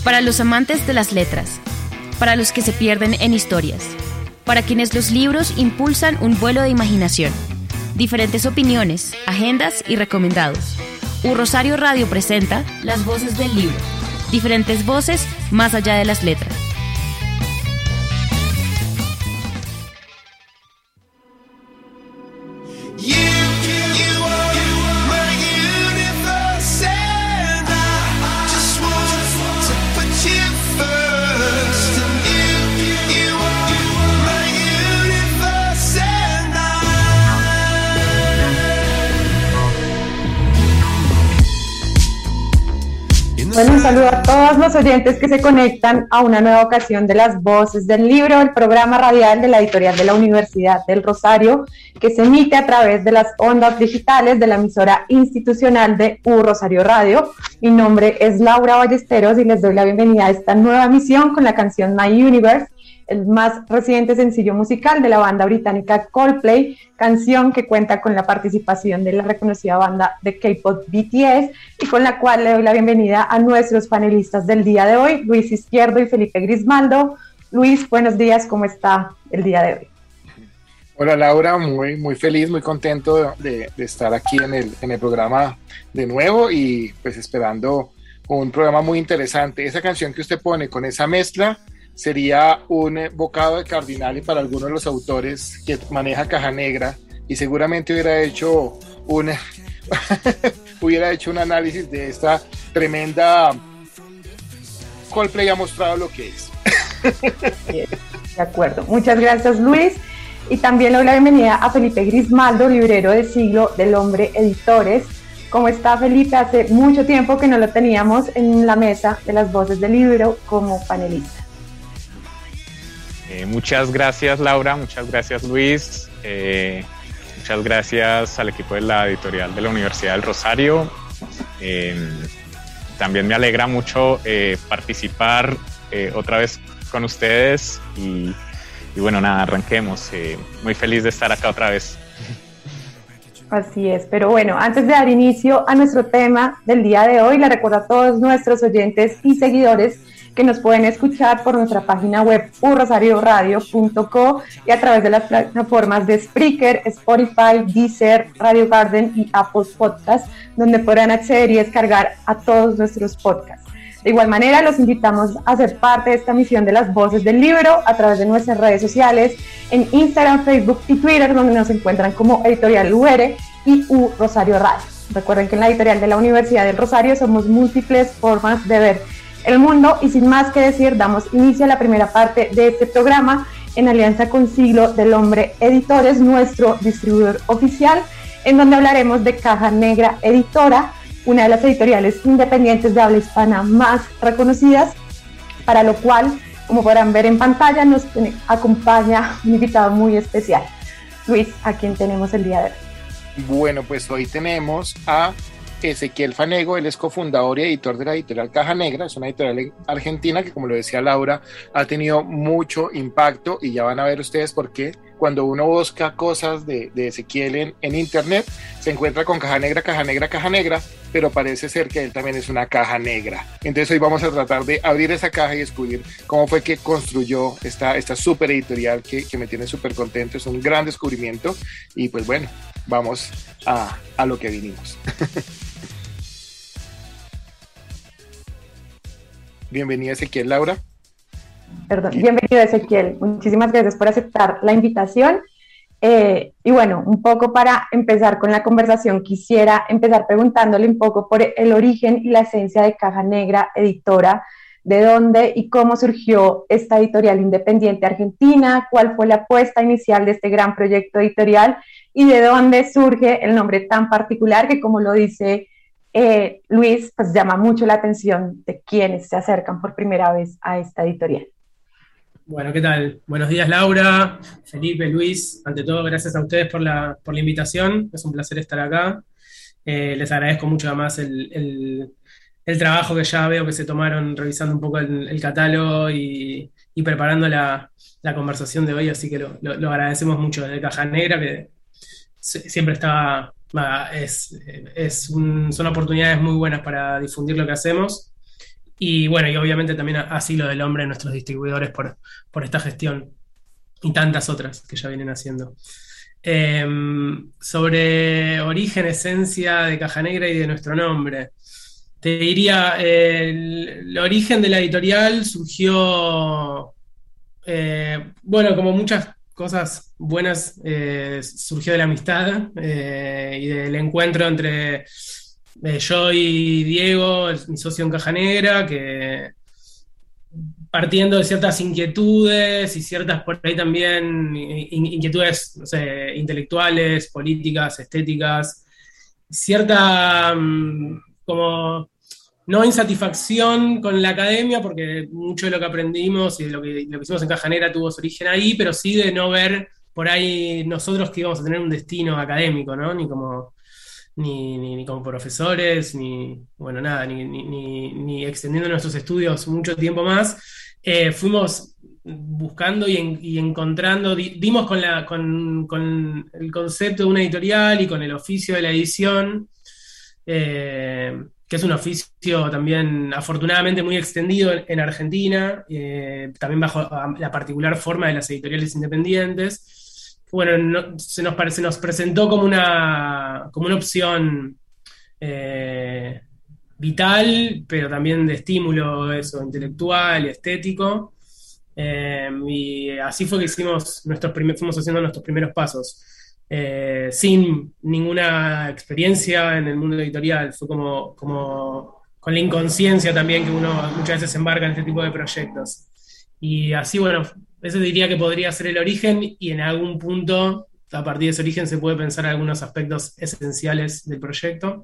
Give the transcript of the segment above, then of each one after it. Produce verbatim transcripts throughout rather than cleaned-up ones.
Para los amantes de las letras, para los que se pierden en historias, para quienes los libros impulsan un vuelo de imaginación, diferentes opiniones, agendas y recomendados. U Rosario Radio presenta Las Voces del Libro, diferentes voces más allá de las letras. Bueno, un saludo a todos los oyentes que se conectan a una nueva ocasión de Las Voces del Libro, el programa radial de la editorial de la Universidad del Rosario, que se emite a través de las ondas digitales de la emisora institucional de U Rosario Radio. Mi nombre es Laura Ballesteros y les doy la bienvenida a esta nueva emisión con la canción My Universe, el más reciente sencillo musical de la banda británica Coldplay, canción que cuenta con la participación de la reconocida banda de K-pop B T S y con la cual le doy la bienvenida a nuestros panelistas del día de hoy, Luis Izquierdo y Felipe Grismaldo. Luis, buenos días, ¿cómo está el día de hoy? Hola Laura, muy, muy feliz, muy contento de, de estar aquí en el, en el programa de nuevo y pues esperando un programa muy interesante. Esa canción que usted pone con esa mezcla sería un bocado de cardinal y para algunos de los autores que maneja Caja Negra y seguramente hubiera hecho un hubiera hecho un análisis de esta tremenda. Coldplay ha mostrado lo que es. De acuerdo, muchas gracias Luis, y también le doy la bienvenida a Felipe Grismaldo, librero de Siglo del Hombre Editores. ¿Cómo está Felipe? Hace mucho tiempo que no lo teníamos en la mesa de Las Voces del Libro como panelista. Eh, muchas gracias Laura, muchas gracias Luis, eh, muchas gracias al equipo de la editorial de la Universidad del Rosario. Eh, también me alegra mucho eh, participar eh, otra vez con ustedes y, y bueno, nada, arranquemos. Eh, muy feliz de estar acá otra vez. Así es, pero bueno, antes de dar inicio a nuestro tema del día de hoy, le recuerdo a todos nuestros oyentes y seguidores que nos pueden escuchar por nuestra página web u rosario radio punto co y a través de las plataformas de Spreaker, Spotify, Deezer, Radio Garden y Apple Podcasts, donde podrán acceder y descargar a todos nuestros podcasts. De igual manera, los invitamos a ser parte de esta misión de Las Voces del Libro a través de nuestras redes sociales en Instagram, Facebook y Twitter, donde nos encuentran como Editorial U R y U Rosario Radio. Recuerden que en la editorial de la Universidad del Rosario somos múltiples formas de ver el mundo, y sin más que decir, damos inicio a la primera parte de este programa en alianza con Siglo del Hombre Editores, nuestro distribuidor oficial, en donde hablaremos de Caja Negra Editora, una de las editoriales independientes de habla hispana más reconocidas, para lo cual, como podrán ver en pantalla, nos acompaña un invitado muy especial. Luis, ¿a quién tenemos el día de hoy? Bueno, pues hoy tenemos a Ezequiel Fanego. Él es cofundador y editor de la editorial Caja Negra. Es una editorial argentina que, como lo decía Laura, ha tenido mucho impacto y ya van a ver ustedes por qué. Cuando uno busca cosas de, de Ezequiel en, en internet, se encuentra con Caja Negra, Caja Negra, Caja Negra, pero parece ser que él también es una caja negra. Entonces hoy vamos a tratar de abrir esa caja y descubrir cómo fue que construyó esta, esta super editorial que, que me tiene súper contento. Es un gran descubrimiento y pues bueno, vamos a, a lo que vinimos. Bienvenida Ezequiel. Laura. Perdón, bienvenido Ezequiel, muchísimas gracias por aceptar la invitación. Eh, y bueno, un poco para empezar con la conversación, quisiera empezar preguntándole un poco por el origen y la esencia de Caja Negra Editora, de dónde y cómo surgió esta editorial independiente argentina, cuál fue la apuesta inicial de este gran proyecto editorial y de dónde surge el nombre tan particular que, como lo dice eh, Luis, pues llama mucho la atención de quienes se acercan por primera vez a esta editorial. Bueno, ¿qué tal? Buenos días, Laura, Felipe, Luis. Ante todo, gracias a ustedes por la, por la invitación. Es un placer estar acá. Eh, les agradezco mucho además el, el, el trabajo que ya veo que se tomaron revisando un poco el, el catálogo y, y preparando la, la conversación de hoy, así que lo, lo, lo agradecemos mucho desde Caja Negra, que siempre está, es, es un, son oportunidades muy buenas para difundir lo que hacemos. Y bueno, y obviamente también Asilo del Hombre, nuestros distribuidores por, por esta gestión y tantas otras que ya vienen haciendo. Eh, sobre origen, esencia de Caja Negra y de nuestro nombre. Te diría, eh, el, el origen de la editorial surgió, eh, bueno, como muchas cosas buenas, eh, surgió de la amistad eh, y del encuentro entre eh, yo y Diego, el- mi socio en Caja Negra, que partiendo de ciertas inquietudes y ciertas por ahí también in- inquietudes, no sé, intelectuales, políticas, estéticas, cierta mm, como no insatisfacción con la academia, porque mucho de lo que aprendimos y de lo que, lo que hicimos en Caja Negra tuvo su origen ahí, pero sí de no ver por ahí nosotros que íbamos a tener un destino académico, ¿no? Ni como ni, ni, ni como profesores, ni, bueno, nada, ni, ni, ni, ni extendiendo nuestros estudios mucho tiempo más. Eh, fuimos buscando y, en, y encontrando, di, dimos con, la, con, con, el concepto de una editorial y con el oficio de la edición, eh, que es un oficio también afortunadamente muy extendido en, en Argentina, eh, también bajo la particular forma de las editoriales independientes. Bueno, no, se, nos, se nos presentó como una, como una opción eh, vital, pero también de estímulo eso, intelectual y estético. Eh, y así fue que hicimos nuestros primer, fuimos haciendo nuestros primeros pasos. Eh, sin ninguna experiencia en el mundo editorial. Fue como, como con la inconsciencia también que uno muchas veces se embarca en este tipo de proyectos. Y así, bueno, ese diría que podría ser el origen y en algún punto, a partir de ese origen, se puede pensar algunos aspectos esenciales del proyecto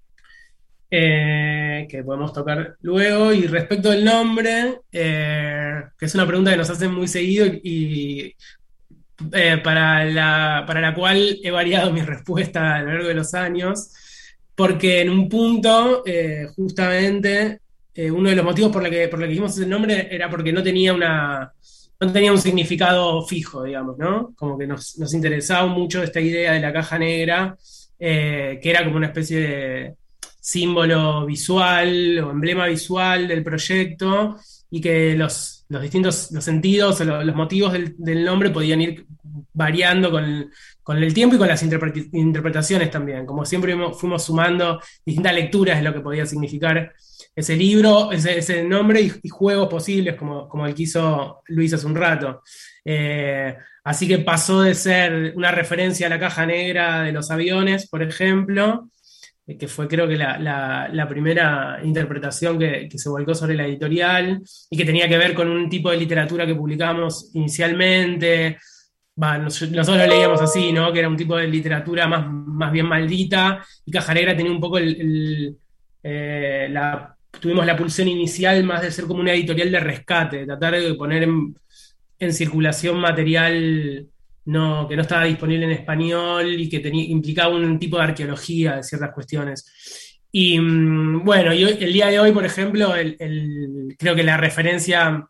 eh, que podemos tocar luego. Y respecto del nombre, eh, que es una pregunta que nos hacen muy seguido y eh, para la, para la cual he variado mi respuesta a lo largo de los años, porque en un punto, eh, justamente, eh, uno de los motivos por los que, por la que hicimos ese nombre era porque no tenía una, no tenía un significado fijo, digamos, ¿no? Como que nos, nos interesaba mucho esta idea de la caja negra, eh, que era como una especie de símbolo visual o emblema visual del proyecto y que los, los distintos los sentidos o lo- los motivos del, del nombre podían ir variando con, con el tiempo y con las interpreti- interpretaciones también. Como siempre fuimos, fuimos sumando distintas lecturas de lo que podía significar ese libro, ese, ese nombre y, y juegos posibles, como, como el que hizo Luis hace un rato. Eh, así que pasó de ser una referencia a la caja negra de los aviones, por ejemplo, eh, que fue creo que la, la- la primera interpretación que, que se volcó sobre la editorial y que tenía que ver con un tipo de literatura que publicamos inicialmente. Va, nos- nosotros lo leíamos así, ¿no? Que era un tipo de literatura más, más bien maldita, y Caja Negra tenía un poco el, el, eh, la, tuvimos la pulsión inicial más de ser como una editorial de rescate, de tratar de poner en, en circulación material no, que no estaba disponible en español y que tenía, implicaba un tipo de arqueología de ciertas cuestiones. Y mm, bueno, y hoy- el día de hoy, por ejemplo, el, el- creo que la referencia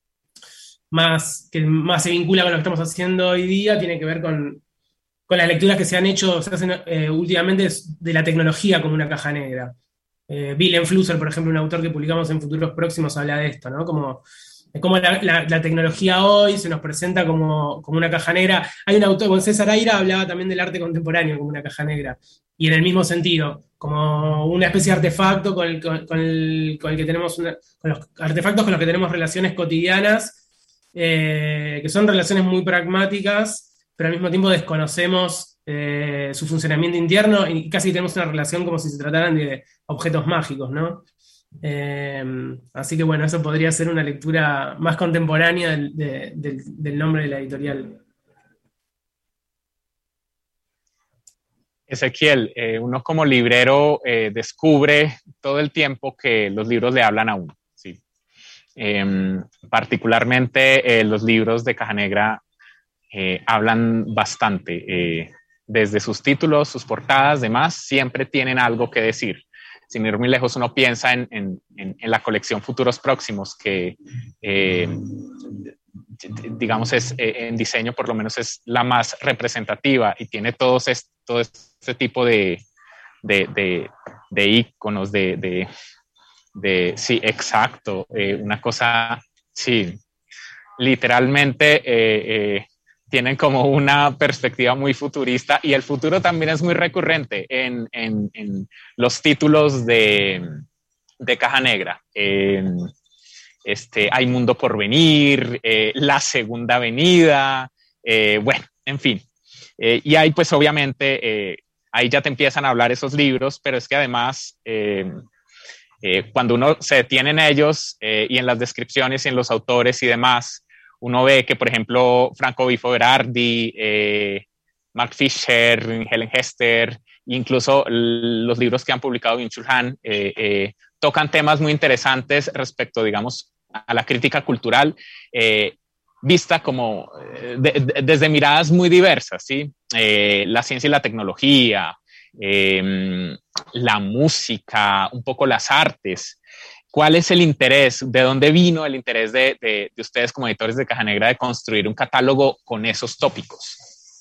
más que más se vincula con lo que estamos haciendo hoy día tiene que ver con, con las lecturas que se han hecho, se hacen eh, últimamente de la tecnología como una caja negra. Eh, Willem Flusser, por ejemplo, un autor que publicamos en futuros próximos, habla de esto, ¿no? Como, de cómo la, la- la tecnología hoy se nos presenta como, como una caja negra. Hay un autor, con César Aira, hablaba también del arte contemporáneo como una caja negra. Y en el mismo sentido, como una especie de artefacto con el, con, con el, con el que tenemos una- con los artefactos con los que tenemos relaciones cotidianas, eh, que son relaciones muy pragmáticas, pero al mismo tiempo desconocemos eh, su funcionamiento interno y casi tenemos una relación como si se trataran de objetos mágicos, ¿no? Eh, así que bueno, eso podría ser una lectura más contemporánea del, de- del- del nombre de la editorial. Ezequiel, eh, uno como librero eh, descubre todo el tiempo que los libros le hablan a uno. ¿Sí? Eh, particularmente eh, los libros de Caja Negra eh, hablan bastante. Eh, desde sus títulos, sus portadas, demás, siempre tienen algo que decir. Sin ir muy lejos, uno piensa en, en, en, en la colección Futuros Próximos, que eh, digamos es eh, en diseño por lo menos es la más representativa y tiene todos est todo este tipo de, de, de, de íconos, de, de, de sí, exacto, eh, una cosa, sí, literalmente eh, eh, tienen como una perspectiva muy futurista y el futuro también es muy recurrente en, en, en los títulos de, de Caja Negra. Eh, este, Hay Mundo por Venir, eh, La Segunda Avenida, eh, bueno, en fin. Eh, y ahí pues obviamente, eh, ahí ya te empiezan a hablar esos libros, pero es que además... Eh, Eh, cuando uno se detiene en ellos eh, y en las descripciones y en los autores y demás, uno ve que, por ejemplo, Franco Bifo Berardi, eh, Mark Fisher, Helen Hester, incluso los libros que han publicado Byung-Chul Han, eh, eh, tocan temas muy interesantes respecto, digamos, a la crítica cultural, eh, vista como de, de, desde miradas muy diversas, ¿sí? Eh, la ciencia y la tecnología, Eh, la música, un poco las artes. ¿Cuál es el interés? ¿De dónde vino el interés de, de, de ustedes como editores de Caja Negra de construir un catálogo con esos tópicos?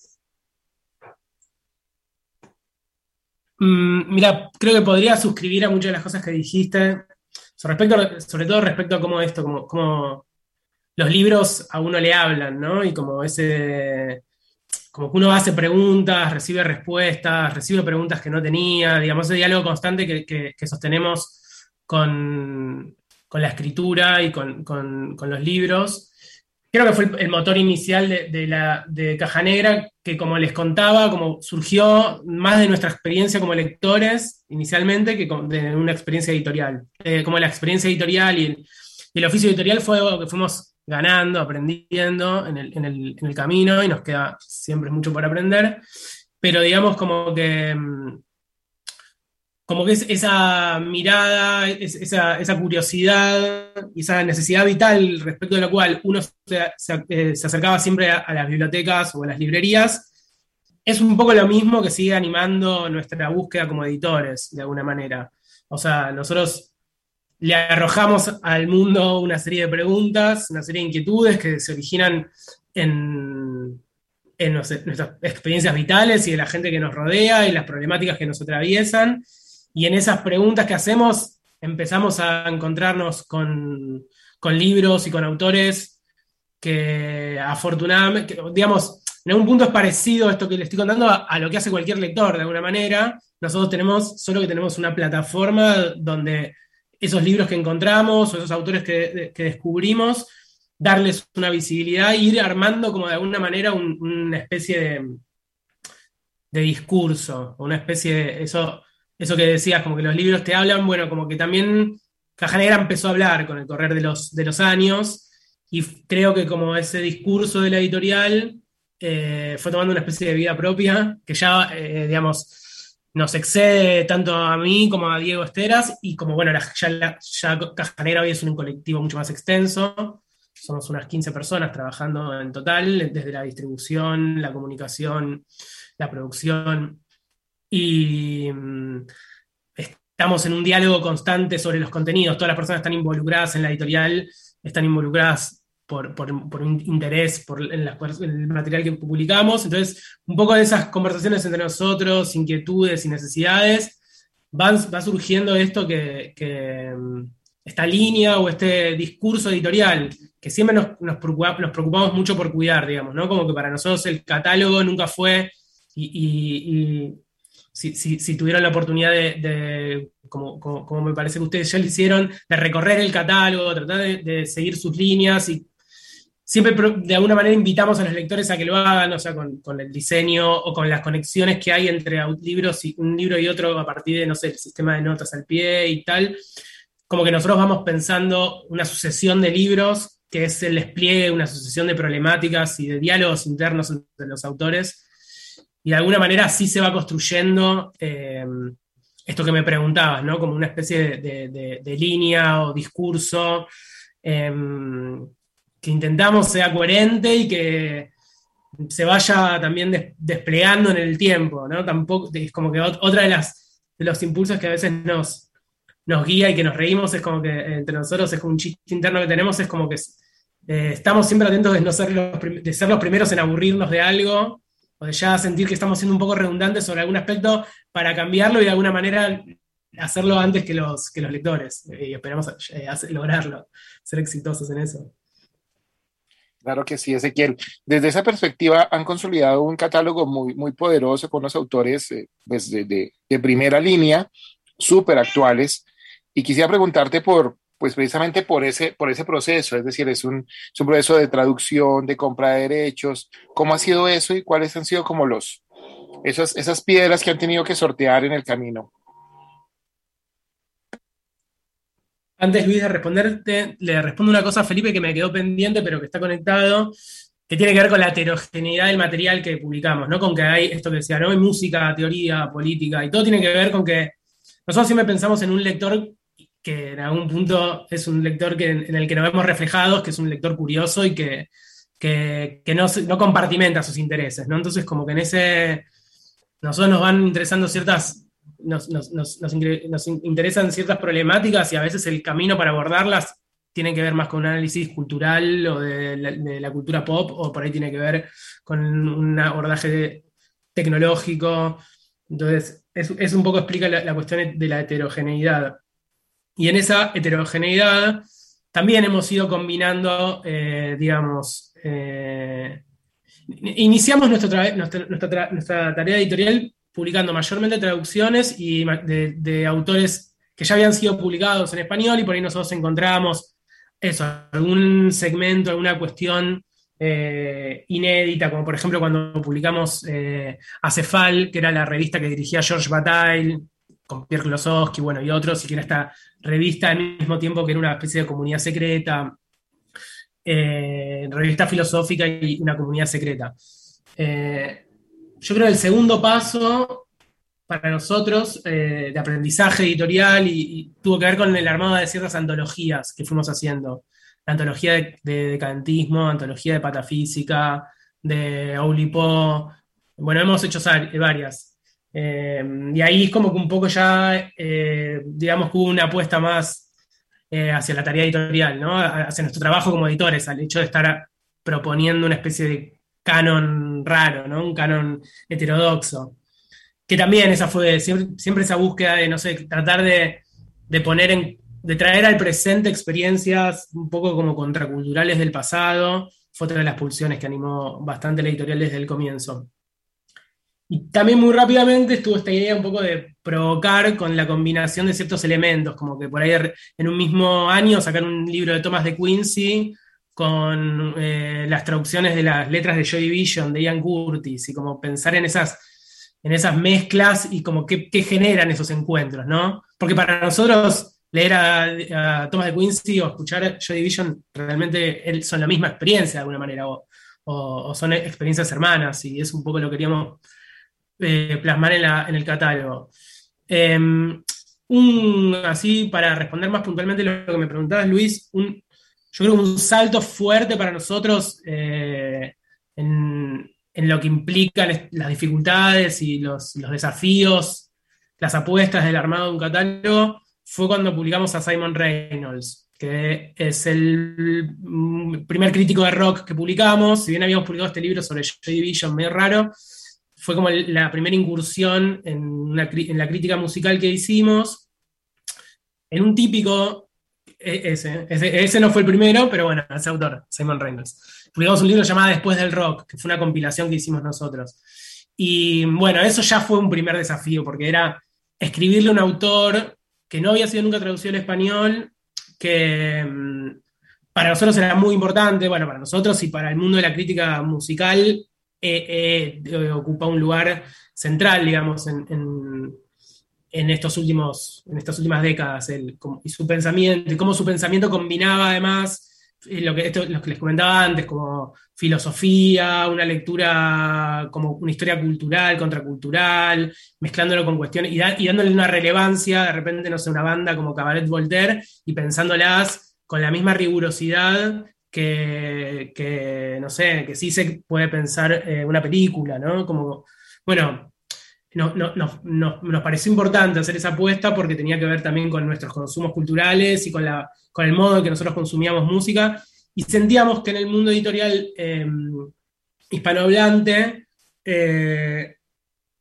Mm, mira, creo que podría suscribir a muchas de las cosas que dijiste, sobre, respecto, sobre todo respecto a cómo esto, como, como los libros a uno le hablan, ¿no? Y como ese... como que uno hace preguntas, recibe respuestas, recibe preguntas que no tenía, digamos, ese diálogo constante que, que, que sostenemos con, con la escritura y con, con, con los libros. Creo que fue el, el motor inicial de, de, la, de Caja Negra, que como les contaba, como surgió más de nuestra experiencia como lectores inicialmente que de una experiencia editorial. Eh, como la experiencia editorial y el, y el oficio editorial fue algo que fuimos ganando, aprendiendo en el, en, el, en el camino, y nos queda siempre mucho por aprender, pero digamos como que como que es esa mirada, es, esa, esa curiosidad, esa necesidad vital respecto de la cual uno se, se, eh, se acercaba siempre a, a las bibliotecas o a las librerías, es un poco lo mismo que sigue animando nuestra búsqueda como editores, de alguna manera. O sea, nosotros le arrojamos al mundo una serie de preguntas, una serie de inquietudes que se originan en, en nuestras experiencias vitales y de la gente que nos rodea y las problemáticas que nos atraviesan. Y en esas preguntas que hacemos empezamos a encontrarnos con, con libros y con autores que afortunadamente, que, digamos, en algún punto es parecido esto que le estoy contando a, a lo que hace cualquier lector, de alguna manera. Nosotros tenemos, solo que tenemos una plataforma donde esos libros que encontramos o esos autores que, que descubrimos, darles una visibilidad e ir armando como de alguna manera un, una especie de, de discurso, una especie de, eso, eso que decías, como que los libros te hablan, bueno, como que también Caja Negra empezó a hablar con el correr de los, de los años, y creo que como ese discurso de la editorial eh, fue tomando una especie de vida propia, que ya, eh, digamos, nos excede tanto a mí como a Diego Esteras, y como, bueno, la, ya, la, ya Caja Negra hoy es un colectivo mucho más extenso, somos unas quince personas trabajando en total, desde la distribución, la comunicación, la producción, y mm, estamos en un diálogo constante sobre los contenidos, todas las personas que están involucradas en la editorial, están involucradas Por, por, por un interés por en, la, en el material que publicamos. Entonces, un poco de esas conversaciones entre nosotros, inquietudes y necesidades, van, va surgiendo esto que, que esta línea o este discurso editorial, que siempre nos, nos, preocupa, nos preocupamos mucho por cuidar, digamos, ¿no? Como que para nosotros el catálogo nunca fue, y, y, y si, si, si tuvieron la oportunidad de, de como, como, como me parece que ustedes ya lo hicieron, de recorrer el catálogo, tratar de, de seguir sus líneas, y siempre de alguna manera invitamos a los lectores a que lo hagan, o sea, con, con el diseño o con las conexiones que hay entre libros y, un libro y otro a partir de, no sé, el sistema de notas al pie y tal. Como que nosotros vamos pensando una sucesión de libros, que es el despliegue de una sucesión de problemáticas y de diálogos internos entre los autores, y de alguna manera así se va construyendo eh, esto que me preguntabas, ¿no? Como una especie de, de, de, de línea o discurso eh, que intentamos sea coherente y que se vaya también des, desplegando en el tiempo, ¿no? Tampoco, es como que otra de las de los impulsos que a veces nos, nos guía y que nos reímos, es como que entre nosotros es como un chiste interno que tenemos, es como que eh, estamos siempre atentos de no ser los, de ser los primeros en aburrirnos de algo, o de ya sentir que estamos siendo un poco redundantes sobre algún aspecto para cambiarlo y de alguna manera hacerlo antes que los, que los lectores, y esperamos eh, hacer- lograrlo, ser exitosos en eso. Claro que sí, Ezequiel. Desde esa perspectiva han consolidado un catálogo muy, muy poderoso con los autores eh, pues de, de- de primera línea, súper actuales. Y quisiera preguntarte por, pues precisamente por ese, por ese proceso, es decir, es un, es un proceso de traducción, de compra de derechos. ¿Cómo ha sido eso y cuáles han sido como los, esas, esas piedras que han tenido que sortear en el camino? Antes, Luis, de responderte, le respondo una cosa a Felipe que me quedó pendiente, pero que está conectado, que tiene que ver con la heterogeneidad del material que publicamos, ¿no? Con que hay esto que decía, ¿no? Hay música, teoría, política, y todo tiene que ver con que nosotros siempre pensamos en un lector que en algún punto es un lector que, en el que nos vemos reflejados, que es un lector curioso y que, que, que no, se- no compartimenta sus intereses, ¿no? Entonces, como que en ese, nosotros nos van interesando ciertas, nos, nos, nos, nos ingre- nos in- interesan ciertas problemáticas y a veces el camino para abordarlas tiene que ver más con un análisis cultural o de la, de la cultura pop, o por ahí tiene que ver con un abordaje tecnológico. Entonces, es, es un poco explica la, la cuestión de la heterogeneidad. Y en esa heterogeneidad también hemos ido combinando, eh, digamos, eh, iniciamos nuestro tra- nuestra, nuestra tra- nuestra tarea editorial publicando mayormente traducciones y ma- de, de autores que ya habían sido publicados en español, y por ahí nosotros encontramos eso, algún segmento, alguna cuestión eh, inédita, como por ejemplo cuando publicamos eh, Acefal, que era la revista que dirigía George Bataille, con Pierre Klosowski, bueno, y otros, y que era esta revista al mismo tiempo que era una especie de comunidad secreta, eh, revista filosófica y una comunidad secreta. Eh, yo creo que el segundo paso para nosotros eh, de aprendizaje editorial y, y tuvo que ver con el armado de ciertas antologías que fuimos haciendo. La antología de, de decadentismo, antología de patafísica, de Oulipo. Bueno, hemos hecho varias. Eh, y ahí es como que un poco ya, eh, digamos que hubo una apuesta más eh, hacia la tarea editorial, ¿no? Hacia nuestro trabajo como editores, al hecho de estar proponiendo una especie de canon raro, ¿no? Un canon heterodoxo. Que también esa fue siempre, siempre esa búsqueda de, no sé, tratar de, de poner en, de traer al presente experiencias un poco como contraculturales del pasado, fue otra de las pulsiones que animó bastante la editorial desde el comienzo. Y también muy rápidamente estuvo esta idea un poco de provocar con la combinación de ciertos elementos, como que por ahí en un mismo año sacar un libro de Thomas de Quincy con eh, las traducciones de las letras de Joy Division, de Ian Curtis, y como pensar en esas, en esas mezclas y como qué, qué generan esos encuentros, ¿no? Porque para nosotros leer a, a Thomas de Quincy o escuchar Joy Division realmente son la misma experiencia de alguna manera, o, o, o son experiencias hermanas, y es un poco lo que queríamos eh, plasmar en, la, en el catálogo. Eh, un, así, para responder más puntualmente lo que me preguntabas, Luis, un, yo creo que un salto fuerte para nosotros eh, en, en, lo que implican las dificultades y los, los desafíos, las apuestas del armado de un catálogo, fue cuando publicamos a Simon Reynolds, que es el primer crítico de rock que publicamos. Si bien habíamos publicado este libro sobre Joy Division, medio raro, fue como la primera incursión en, una, en la crítica musical que hicimos, en un típico, ese, ese, ese no fue el primero, pero bueno, ese autor, Simon Reynolds. Publicamos un libro llamado Después del Rock, que fue una compilación que hicimos nosotros. Y bueno, eso ya fue un primer desafío, porque era escribirle a un autor que no había sido nunca traducido al español, que mmm, para nosotros era muy importante, bueno, para nosotros y para el mundo de la crítica musical, Eh, eh, ocupa un lugar central, digamos, en, en, en, estos últimos, en estas últimas décadas, el, como, y su pensamiento, y cómo su pensamiento combinaba además eh, lo, que, esto, lo que les comentaba antes, como filosofía, una lectura, como una historia cultural, contracultural, mezclándolo con cuestiones, y, da, y dándole una relevancia, de repente, no sé, una banda como Cabaret Voltaire, y pensándolas con la misma rigurosidad Que, que, no sé, que sí se puede pensar eh, una película, ¿no? Como, bueno, no, no, no, no, nos pareció importante hacer esa apuesta porque tenía que ver también con nuestros consumos culturales y con, la, con el modo en que nosotros consumíamos música, y sentíamos que en el mundo editorial eh, hispanohablante eh,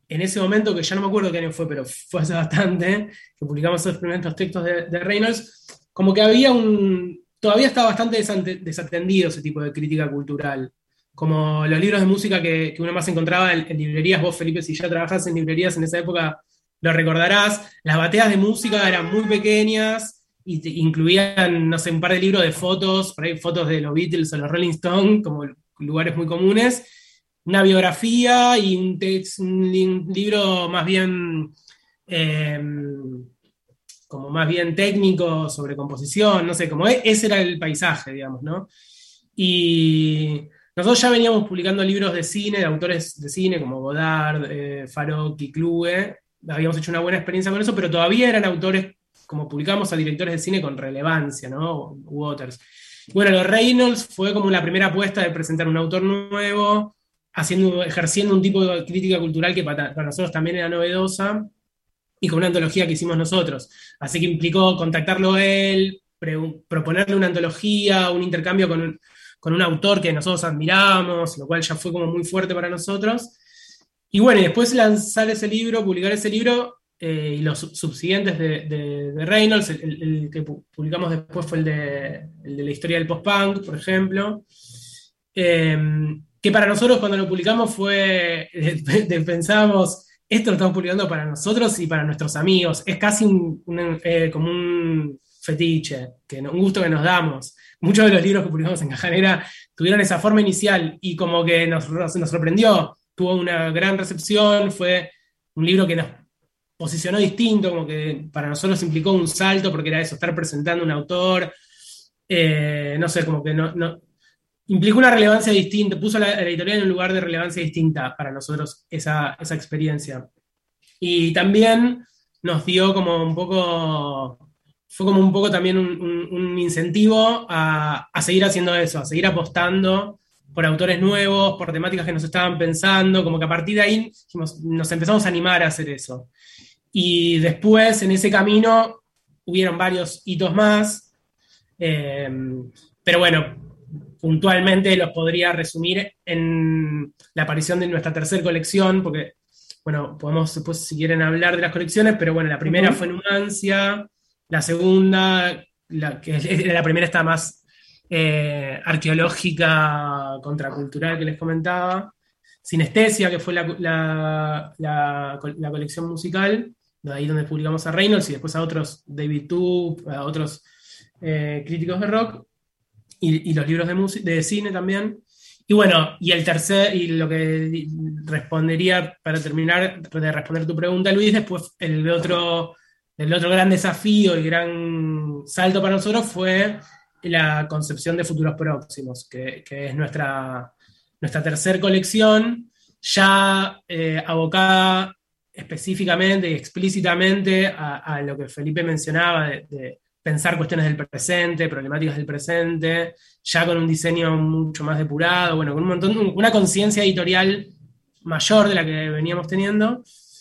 en ese momento, que ya no me acuerdo qué año fue, pero fue hace bastante, que publicamos esos primeros textos de, de Reynolds, como que había un... Todavía está bastante desatendido ese tipo de crítica cultural. Como los libros de música que, que uno más encontraba en, en librerías. Vos, Felipe, si ya trabajás en librerías en esa época, lo recordarás. Las bateas de música eran muy pequeñas y te, incluían, no sé, un par de libros de fotos, por ahí fotos de los Beatles o los Rolling Stones, como lugares muy comunes, una biografía y un, text, un, un libro más bien, eh, como más bien técnico sobre composición, no sé, como ese era el paisaje, digamos, ¿no? Y nosotros ya veníamos publicando libros de cine, de autores de cine, como Godard, eh, Farocchi, Kluge, habíamos hecho una buena experiencia con eso, pero todavía eran autores, como publicamos a directores de cine con relevancia, ¿no? Waters. Bueno, los Reynolds fue como la primera apuesta de presentar un autor nuevo, haciendo, ejerciendo un tipo de crítica cultural que para, para nosotros también era novedosa, y con una antología que hicimos nosotros. Así que implicó contactarlo a él, pre, proponerle una antología, un intercambio con un, con un autor que nosotros admiramos, lo cual ya fue como muy fuerte para nosotros. Y bueno, y después lanzar ese libro, publicar ese libro, eh, y los subsiguientes de, de, de Reynolds, el, el, el que publicamos después fue el de, el de la historia del post-punk, por ejemplo, eh, que para nosotros cuando lo publicamos fue, de, de, pensábamos, esto lo estamos publicando para nosotros y para nuestros amigos, es casi un, un, eh, como un fetiche, que, un gusto que nos damos. Muchos de los libros que publicamos en Caja Negra tuvieron esa forma inicial y como que nos, nos sorprendió, tuvo una gran recepción, fue un libro que nos posicionó distinto, como que para nosotros implicó un salto, porque era eso, estar presentando un autor, eh, no sé, como que no, no, implicó una relevancia distinta, puso la, la editorial en un lugar de relevancia distinta para nosotros esa, esa experiencia. Y también nos dio como un poco, fue como un poco también un, un, un incentivo a, a seguir haciendo eso, a seguir apostando por autores nuevos, por temáticas que nos estaban pensando, como que a partir de ahí dijimos, nos empezamos a animar a hacer eso. Y después, en ese camino, hubieron varios hitos más, eh, pero bueno, puntualmente los podría resumir en la aparición de nuestra tercera colección, porque, bueno, podemos después, si quieren, hablar de las colecciones, pero bueno, la primera uh-huh. fue Numancia, la segunda, la, que la primera está más eh, arqueológica, contracultural que les comentaba, Sinestesia, que fue la, la, la, la colección musical, de ahí donde publicamos a Reynolds y después a otros, David Tup, a otros eh, críticos de rock, y, y los libros de, música, de cine también. Y bueno, y el tercer, y lo que respondería para terminar de responder tu pregunta, Luis, después el otro, el otro gran desafío y gran salto para nosotros fue la concepción de Futuros Próximos, que, que es nuestra, nuestra tercera colección, ya eh, abocada específicamente y explícitamente a, a lo que Felipe mencionaba de, de pensar cuestiones del presente, problemáticas del presente, ya con un diseño mucho más depurado, bueno, con un montón, una conciencia editorial mayor de la que veníamos teniendo,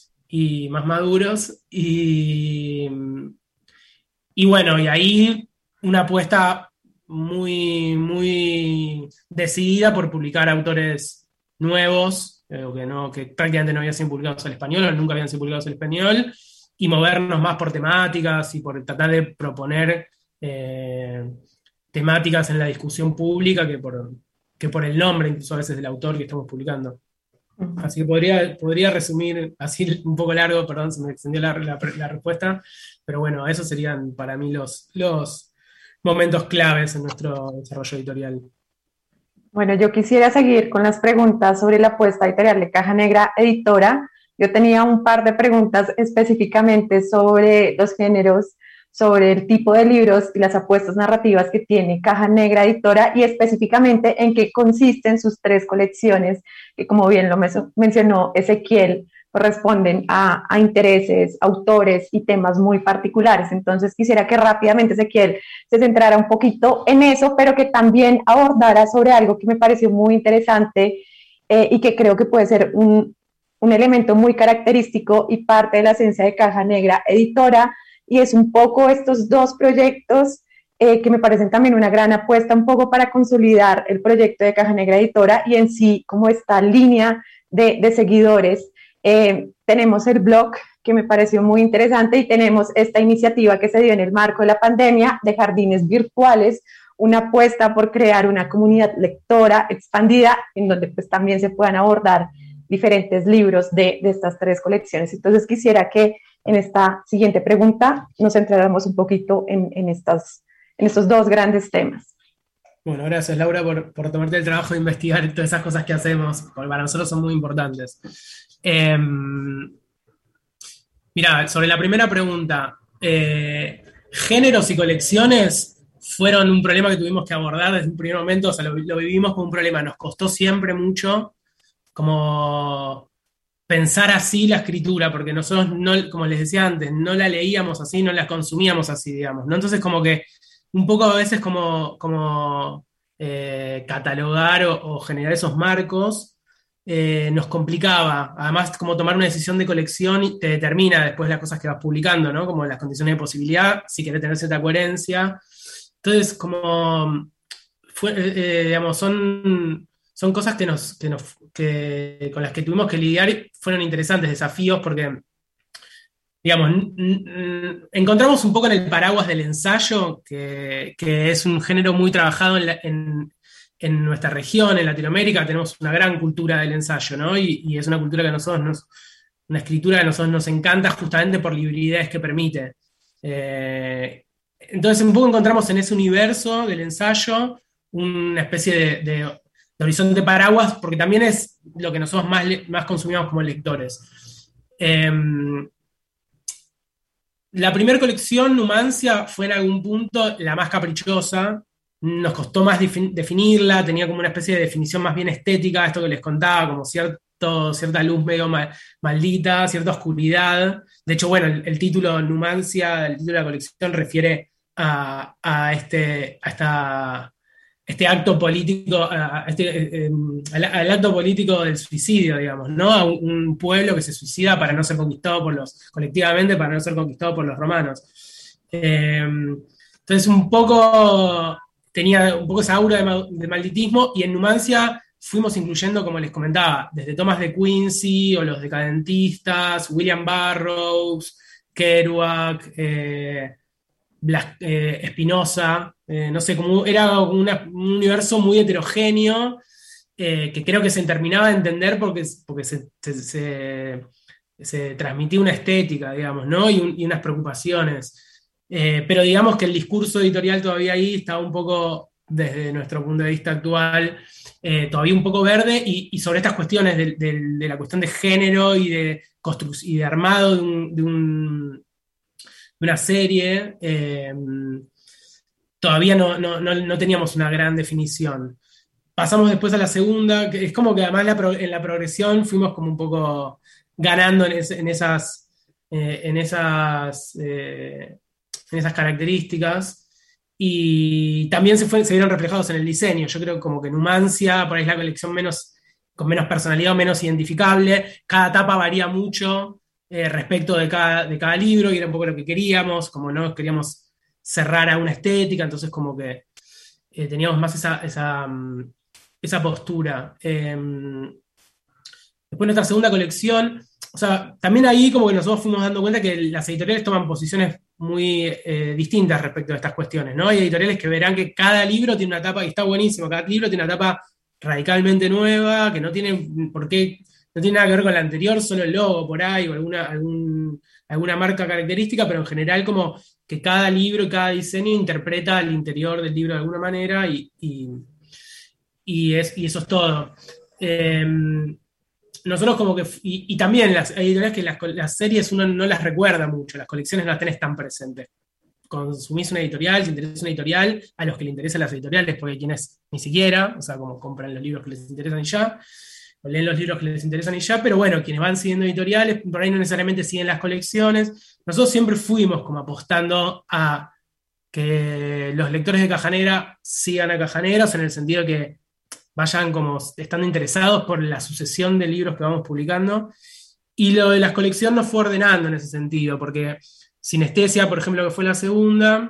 y más maduros, y, y bueno, y ahí una apuesta muy, muy decidida por publicar autores nuevos, eh, que, no, que prácticamente no habían sido publicados al español, o nunca habían sido publicados al español, y movernos más por temáticas y por tratar de proponer eh, temáticas en la discusión pública que por, que por el nombre, incluso a veces, del autor que estamos publicando. Uh-huh. Así que podría, podría resumir así un poco largo, perdón, se me extendió la, la, la respuesta, pero bueno, esos serían para mí los, los momentos claves en nuestro desarrollo editorial. Bueno, yo quisiera seguir con las preguntas sobre la apuesta editorial de Caja Negra Editora. Yo tenía un par de preguntas específicamente sobre los géneros, sobre el tipo de libros y las apuestas narrativas que tiene Caja Negra Editora y específicamente en qué consisten sus tres colecciones, que como bien lo mencionó Ezequiel, corresponden a, a intereses, autores y temas muy particulares. Entonces quisiera que rápidamente Ezequiel se centrara un poquito en eso, pero que también abordara sobre algo que me pareció muy interesante eh, y que creo que puede ser un un elemento muy característico y parte de la esencia de Caja Negra Editora, y es un poco estos dos proyectos eh, que me parecen también una gran apuesta, un poco para consolidar el proyecto de Caja Negra Editora y en sí como esta línea de, de seguidores Eh, tenemos el blog, que me pareció muy interesante, y tenemos esta iniciativa que se dio en el marco de la pandemia de jardines virtuales, una apuesta por crear una comunidad lectora expandida en donde pues también se puedan abordar diferentes libros de, de estas tres colecciones. Entonces quisiera que en esta siguiente pregunta nos centráramos un poquito en, en, estas, en estos dos grandes temas. Bueno, gracias Laura por, por tomarte el trabajo de investigar todas esas cosas que hacemos, porque para nosotros son muy importantes. Eh, mira, sobre la primera pregunta, eh, géneros y colecciones fueron un problema que tuvimos que abordar desde un primer momento, o sea, lo, lo vivimos como un problema, nos costó siempre mucho como pensar así la escritura, porque nosotros, no, como les decía antes, no la leíamos así, no la consumíamos así, digamos, ¿no? Entonces como que un poco a veces como, como eh, catalogar o, o generar esos marcos eh, nos complicaba, además como tomar una decisión de colección te determina después las cosas que vas publicando, ¿no? Como las condiciones de posibilidad, si querés tener cierta coherencia. Entonces, como, fue, eh, digamos, son, son cosas que nos, que nos, que, con las que tuvimos que lidiar, fueron interesantes desafíos porque, digamos, n- n- encontramos un poco en el paraguas del ensayo, que, que es un género muy trabajado en, la- en, en nuestra región, en Latinoamérica, tenemos una gran cultura del ensayo, ¿no? Y, y es una cultura que a nosotros nos, una escritura que a nosotros nos encanta justamente por la hibridez que permite. Eh, Entonces, un poco encontramos en ese universo del ensayo una especie de, de, de horizonte paraguas, porque también es lo que nosotros más, más consumimos como lectores. Eh, la primera colección, Numancia, fue en algún punto la más caprichosa. Nos costó más definirla, tenía como una especie de definición más bien estética, esto que les contaba, como cierto, cierta luz medio mal, maldita, cierta oscuridad. De hecho, bueno, el, el título Numancia, el título de la colección, refiere a, a, este, a esta, este acto político, a este, eh, al, al acto político del suicidio, digamos, ¿no? A un, un pueblo que se suicida para no ser conquistado por los, colectivamente, para no ser conquistado por los romanos. Eh, entonces, un poco tenía un poco esa aura de, ma, de malditismo, y en Numancia fuimos incluyendo, como les comentaba, desde Thomas de Quincy o los decadentistas, William Burroughs, Kerouac, eh, Blas, eh, Spinoza, eh, no sé, como era una, un universo muy heterogéneo eh, que creo que se terminaba de entender porque, porque se, se, se, se transmitía una estética, digamos, ¿no? Y, un, y unas preocupaciones. Eh, pero digamos que el discurso editorial todavía ahí estaba un poco, desde nuestro punto de vista actual, eh, todavía un poco verde, y, y sobre estas cuestiones de, de, de la cuestión de género y de, y de armado de, un, de, un, de una serie, eh, todavía no, no, no, no teníamos una gran definición. Pasamos después a la segunda, que es como que además la pro, en la progresión fuimos como un poco ganando en, es, en esas... Eh, en esas eh, en esas características, y también se, fue, se vieron reflejados en el diseño. Yo creo como que Numancia, por ahí es la colección menos, con menos personalidad o menos identificable. Cada tapa varía mucho eh, respecto de cada, de cada libro, y era un poco lo que queríamos, como no queríamos cerrar a una estética, entonces como que eh, teníamos más esa, esa, esa postura. Eh, después nuestra segunda colección, o sea, también ahí como que nosotros fuimos dando cuenta que las editoriales toman posiciones muy eh, distintas respecto a estas cuestiones, ¿no? Hay editoriales que verán que cada libro tiene una tapa, y está buenísimo, cada libro tiene una tapa radicalmente nueva, que no tiene por qué, no tiene nada que ver con la anterior, solo el logo por ahí, o alguna, algún, alguna marca característica, pero en general como que cada libro y cada diseño interpreta el interior del libro de alguna manera, y, y, y, es, y eso es todo. Eh, Nosotros como que, y, y también las editoriales que las, las series uno no las recuerda mucho, las colecciones no las tenés tan presentes. Consumís una editorial, si interesa una editorial, a los que les interesan las editoriales, porque hay quienes ni siquiera, o sea, como compran los libros que les interesan y ya, o leen los libros que les interesan y ya, pero bueno, quienes van siguiendo editoriales, por ahí no necesariamente siguen las colecciones. Nosotros siempre fuimos como apostando a que los lectores de Caja Negra sigan a Caja Negra, o sea, en el sentido que vayan como estando interesados por la sucesión de libros que vamos publicando. Y lo de las colecciones nos fue ordenando en ese sentido, porque Sinestesia, por ejemplo, que fue la segunda,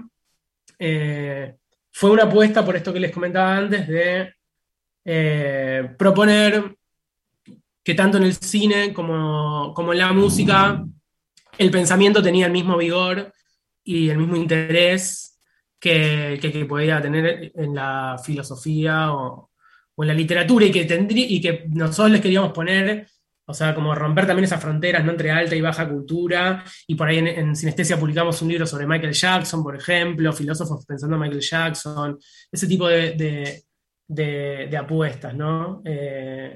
eh, fue una apuesta por esto que les comentaba antes, de eh, proponer que tanto en el cine como, como en la música el pensamiento tenía el mismo vigor y el mismo interés que, que, que podía tener en la filosofía o, o en la literatura, y que, tendrí, y que nosotros les queríamos poner, o sea, como romper también esas fronteras, ¿no?, entre alta y baja cultura, y por ahí en, en Sinestesia publicamos un libro sobre Michael Jackson, por ejemplo, filósofos pensando en Michael Jackson, ese tipo de, de, de, de apuestas, ¿no? Eh,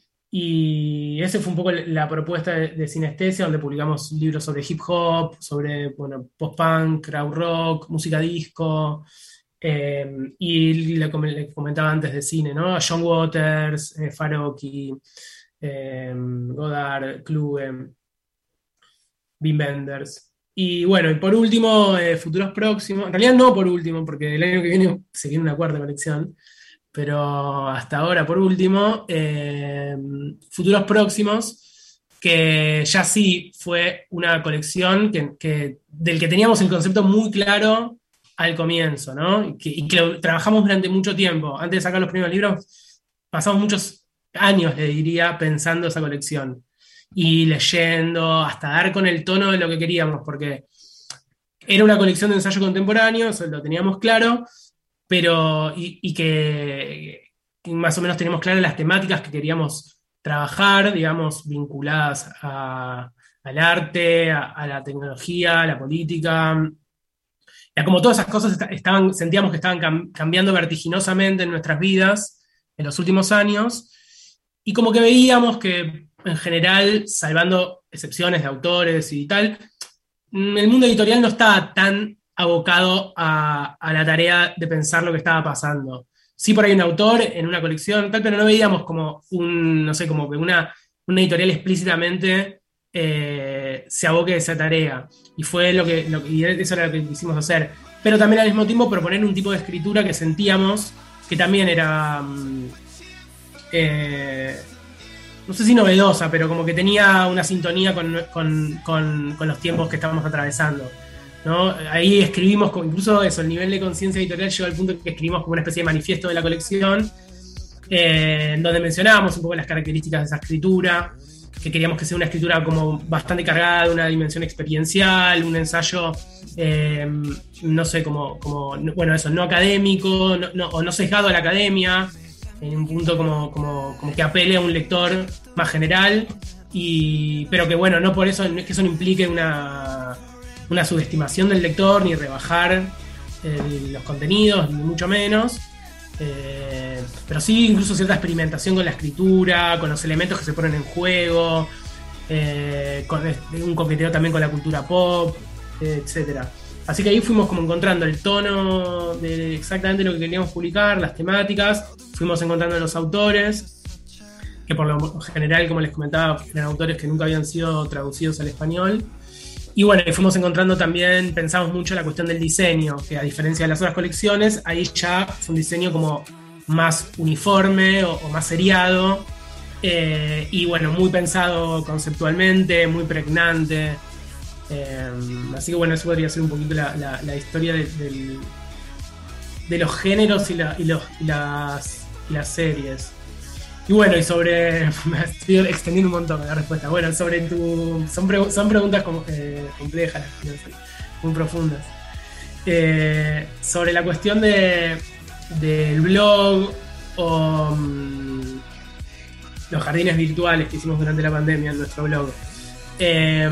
y esa fue un poco la propuesta de, de Sinestesia, donde publicamos libros sobre hip hop, sobre, bueno, post-punk, crowd rock, música disco, eh, y le, le comentaba antes de cine, ¿no? John Waters, eh, Farocki, eh, Godard, Kluge, Wim Wenders. Y bueno, y por último, eh, futuros próximos, en realidad no por último, porque el año que viene se viene una cuarta colección, pero hasta ahora, por último, eh, futuros próximos, que ya sí fue una colección que, que, del que teníamos el concepto muy claro al comienzo, ¿no? Y que, y que lo trabajamos durante mucho tiempo. Antes de sacar los primeros libros, pasamos muchos años, le diría, pensando esa colección y leyendo hasta dar con el tono de lo que queríamos, porque era una colección de ensayo contemporáneo, eso lo teníamos claro, pero y, y que y más o menos teníamos claras las temáticas que queríamos trabajar, digamos, vinculadas a, al arte, a, a la tecnología, a la política. Ya como todas esas cosas estaban, sentíamos que estaban cam, cambiando vertiginosamente en nuestras vidas en los últimos años, y como que veíamos que, en general, salvando excepciones de autores y tal, el mundo editorial no estaba tan abocado a, a la tarea de pensar lo que estaba pasando. Sí, por ahí un autor en una colección, tal, pero no veíamos como un, no sé, como que una, una editorial explícitamente eh, se aboque a esa tarea. Y fue lo que, lo, y eso era lo que quisimos hacer. Pero también al mismo tiempo proponer un tipo de escritura que sentíamos que también era, eh, no sé si novedosa, pero como que tenía una sintonía con, con, con, con los tiempos que estábamos atravesando, ¿no? Ahí escribimos, incluso eso, el nivel de conciencia editorial llegó al punto que escribimos como una especie de manifiesto de la colección, eh, en donde mencionábamos un poco las características de esa escritura, que queríamos que sea una escritura como bastante cargada de una dimensión experiencial, un ensayo, eh, no sé, como, como, bueno, eso, no académico, no, no, o no sesgado a la academia, en un punto como, como, como que apele a un lector más general, y, pero que bueno, no por eso, que eso no implique una, una subestimación del lector, ni rebajar el, los contenidos, ni mucho menos, eh, pero sí incluso cierta experimentación con la escritura, con los elementos que se ponen en juego, eh, con un coqueteo también con la cultura pop, eh, etcétera. Así que ahí fuimos como encontrando el tono de exactamente lo que queríamos publicar, las temáticas, fuimos encontrando los autores, que por lo general, como les comentaba, eran autores que nunca habían sido traducidos al español. Y bueno, y fuimos encontrando también, pensamos mucho en la cuestión del diseño, que a diferencia de las otras colecciones, ahí ya fue un diseño como más uniforme o, o más seriado, eh, y bueno, muy pensado conceptualmente, muy pregnante. Eh, así que bueno, eso podría ser un poquito la, la, la historia de, de, de los géneros y, la, y, los, y, las, y las series. Y bueno, y sobre, me estoy extendiendo un montón la respuesta. Bueno, sobre tu, son, pre, son preguntas como, eh, complejas, muy profundas. Eh, sobre la cuestión de del blog o um, los jardines virtuales que hicimos durante la pandemia en nuestro blog. Eh,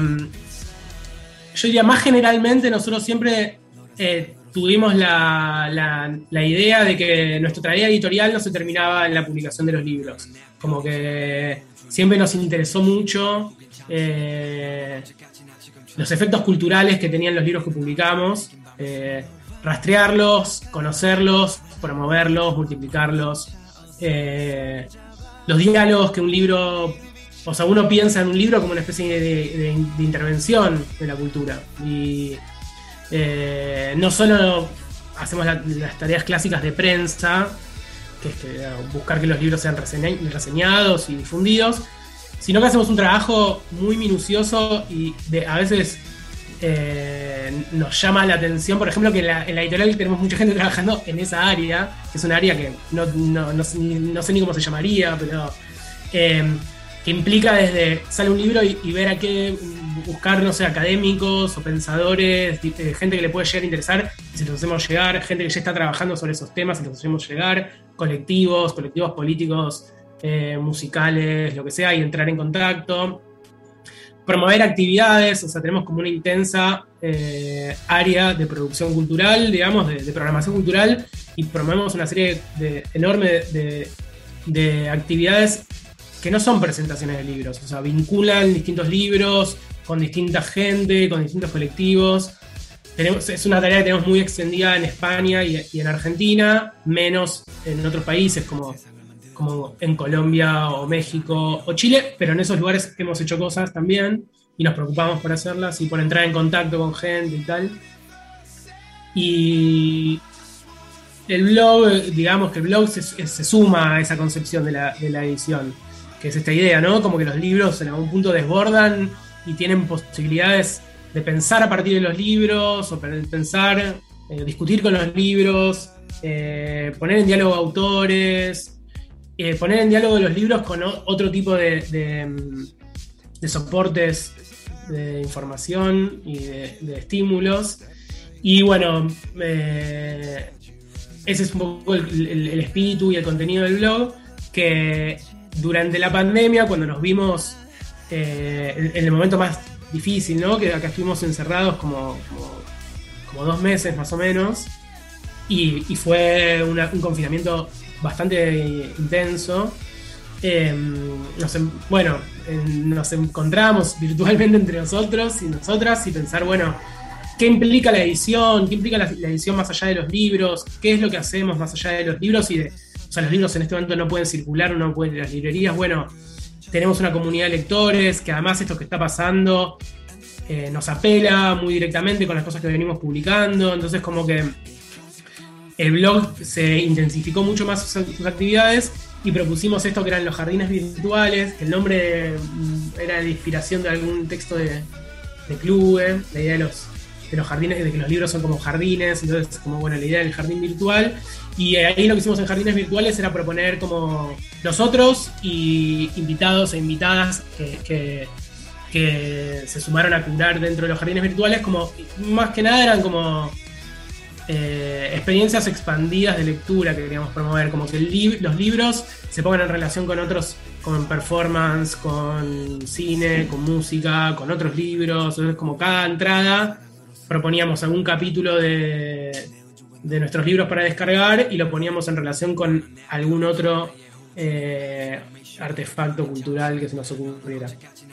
Yo diría, más generalmente, nosotros siempre eh, tuvimos la, la, la idea de que nuestra tarea editorial no se terminaba en la publicación de los libros. Como que siempre nos interesó mucho eh, los efectos culturales que tenían los libros que publicamos, eh, rastrearlos, conocerlos, promoverlos, multiplicarlos, eh, los diálogos que un libro... O sea, uno piensa en un libro como una especie de, de, de intervención de la cultura. Y eh, no solo hacemos la, las tareas clásicas de prensa, que es que, buscar que los libros sean reseña, reseñados y difundidos, sino que hacemos un trabajo muy minucioso y de, a veces eh, nos llama la atención, por ejemplo, que en la, en la editorial tenemos mucha gente trabajando en esa área, que es un área que no, no, no, no sé ni cómo se llamaría, pero... Eh, que implica desde sale un libro y, y ver a qué buscar, no sé, académicos o pensadores, eh, gente que le puede llegar a interesar y se los hacemos llegar, gente que ya está trabajando sobre esos temas y los hacemos llegar, colectivos, colectivos políticos, eh, musicales, lo que sea, y entrar en contacto. Promover actividades, o sea, tenemos como una intensa eh, área de producción cultural, digamos, de, de programación cultural, y promovemos una serie de, enorme de, de, de actividades que no son presentaciones de libros, o sea, vinculan distintos libros con distinta gente, con distintos colectivos. Tenemos, es una tarea que tenemos muy extendida en España y, y en Argentina, menos en otros países como, como en Colombia o México o Chile, pero en esos lugares hemos hecho cosas también y nos preocupamos por hacerlas y por entrar en contacto con gente y tal. Y el blog, digamos que el blog se, se suma a esa concepción de la, de la edición, que es esta idea, ¿no? Como que los libros en algún punto desbordan y tienen posibilidades de pensar a partir de los libros, o pensar, eh, discutir con los libros, eh, poner en diálogo autores, eh, poner en diálogo los libros con o, otro tipo de, de, de soportes de información y de, de estímulos. Y bueno, eh, ese es un poco el, el, el espíritu y el contenido del blog, que durante la pandemia, cuando nos vimos eh, en el momento más difícil, ¿no? Que acá estuvimos encerrados como, como, como dos meses más o menos, y, y fue una, un confinamiento bastante intenso. Eh, nos, bueno, eh, nos encontramos virtualmente entre nosotros y nosotras y pensar, bueno, ¿qué implica la edición? ¿Qué implica la, la edición más allá de los libros? ¿Qué es lo que hacemos más allá de los libros? Y de, o sea, los libros en este momento no pueden circular, no pueden ir a las librerías. Bueno, tenemos una comunidad de lectores que además esto que está pasando eh, nos apela muy directamente con las cosas que venimos publicando. Entonces como que el blog se intensificó mucho más sus, sus actividades y propusimos esto que eran los jardines virtuales, que el nombre era de inspiración de algún texto de, de Kluge, la idea de los, de los jardines, de que los libros son como jardines, entonces como bueno, la idea del jardín virtual. Y ahí lo que hicimos en Jardines Virtuales era proponer como nosotros y invitados e invitadas que, que, que se sumaron a curar dentro de los jardines virtuales, como más que nada eran como eh, experiencias expandidas de lectura que queríamos promover, como que el li- los libros se pongan en relación con otros, con performance, con cine, con música, con otros libros. Entonces como cada entrada proponíamos algún capítulo de... de nuestros libros para descargar y lo poníamos en relación con algún otro eh, artefacto cultural que se nos ocurriera.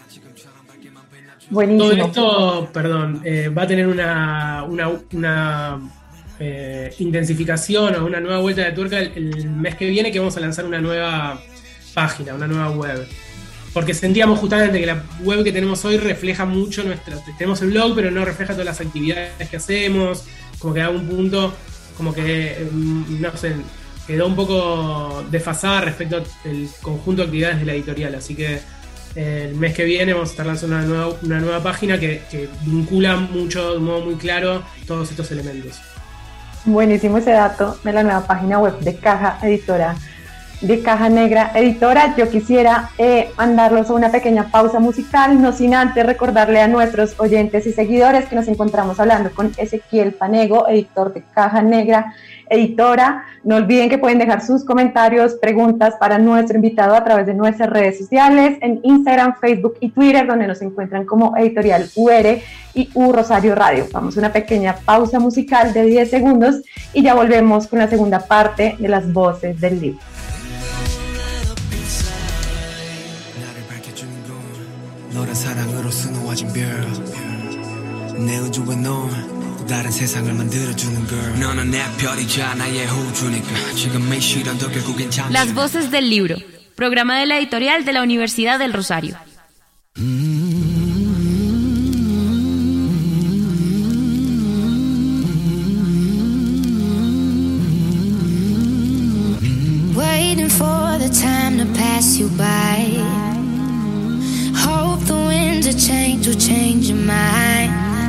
Buenísimo. Todo esto, perdón, eh, va a tener una, una, una eh, intensificación o una nueva vuelta de tuerca el, el mes que viene, que vamos a lanzar una nueva página, una nueva web. Porque sentíamos justamente que la web que tenemos hoy refleja mucho nuestra... Tenemos el blog, pero no refleja todas las actividades que hacemos. Como que a un punto... como que, no sé, quedó un poco desfasada respecto al conjunto de actividades de la editorial. Así que eh, el mes que viene vamos a estar lanzando una nueva, una nueva página que, que vincula mucho, de un modo muy claro, todos estos elementos. Buenísimo ese dato de la nueva página web de Caja Editora, de Caja Negra Editora. Yo quisiera eh, mandarlos a una pequeña pausa musical, no sin antes recordarle a nuestros oyentes y seguidores que nos encontramos hablando con Ezequiel Fanego, editor de Caja Negra Editora. No olviden que pueden dejar sus comentarios, preguntas para nuestro invitado a través de nuestras redes sociales, en Instagram, Facebook y Twitter, donde nos encuentran como Editorial U R y U Rosario Radio. Vamos a una pequeña pausa musical de diez segundos y ya volvemos con la segunda parte de las voces del libro. 너란 사랑으로 수놓아진 별 내 우주에 넌 또 다른 세상을 만들어주는 girl 너는 내 별이잖아 예 호주니까 지금의 시련도 결국엔 잠시 Las voces del libro, programa de la editorial de la Universidad del Rosario. Waiting for the time to pass you by. Hope the winds of change will change your mind.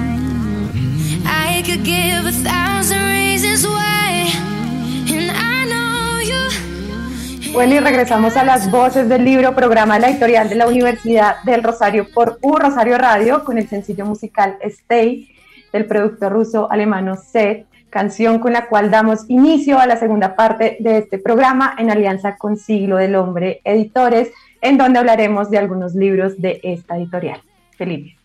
I could give a thousand reasons why, and I know you, Bueno, y regresamos a Las Voces del Libro, programa de la editorial de la Universidad del Rosario por U Rosario Radio, con el sencillo musical Stay del productor ruso-alemano Zed, canción con la cual damos inicio a la segunda parte de este programa en alianza con Siglo del Hombre Editores, en donde hablaremos de algunos libros de esta editorial. Felipe.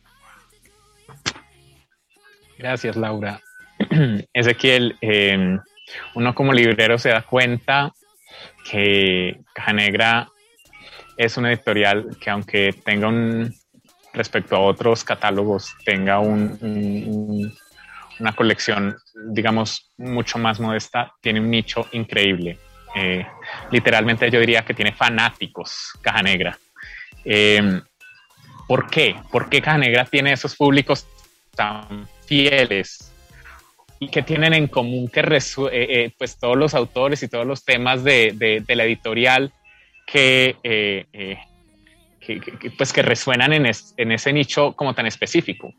Gracias, Laura. Ezequiel, eh, uno como librero se da cuenta que Caja Negra es una editorial que, aunque tenga un, respecto a otros catálogos, tenga un, un, una colección, digamos, mucho más modesta, tiene un nicho increíble. Eh, literalmente yo diría que tiene fanáticos Caja Negra. Eh, ¿Por qué? ¿Por qué Caja Negra tiene esos públicos tan fieles? ¿Y que tienen en común que resu- eh, eh, pues todos los autores y todos los temas de, de, de la editorial que, eh, eh, que, que, pues que resuenan en, es, en ese nicho como tan específico?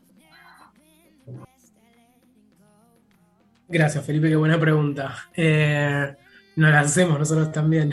Gracias, Felipe, qué buena pregunta. Eh, nos la hacemos nosotros también.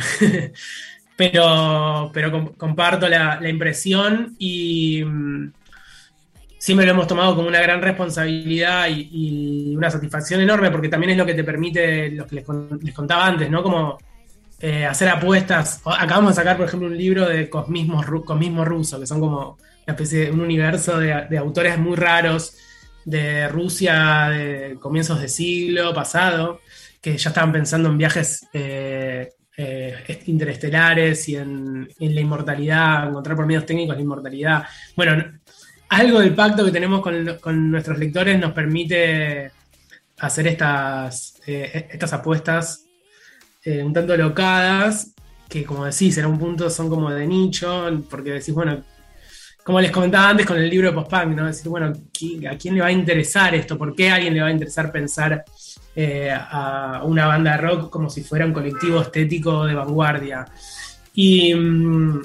pero pero comp- comparto la, la impresión y... Mm, siempre lo hemos tomado como una gran responsabilidad y, y una satisfacción enorme, porque también es lo que te permite, lo que les, les contaba antes, ¿no? Como eh, hacer apuestas. Acabamos de sacar, por ejemplo, un libro de cosmismo, cosmismo ruso, que son como una especie de un universo de, de autores muy raros de Rusia de comienzos de siglo pasado, que ya estaban pensando en viajes eh, eh, interestelares y en, en la inmortalidad, encontrar por medios técnicos la inmortalidad. Bueno, algo del pacto que tenemos con, con nuestros lectores nos permite hacer estas, eh, estas apuestas eh, un tanto locadas, que, como decís, en un punto son como de nicho, porque decís, bueno, como les comentaba antes con el libro de post-punk, ¿no? Decir, bueno, ¿a quién le va a interesar esto? ¿Por qué a alguien le va a interesar pensar eh, a una banda de rock como si fuera un colectivo estético de vanguardia? Y... Mmm,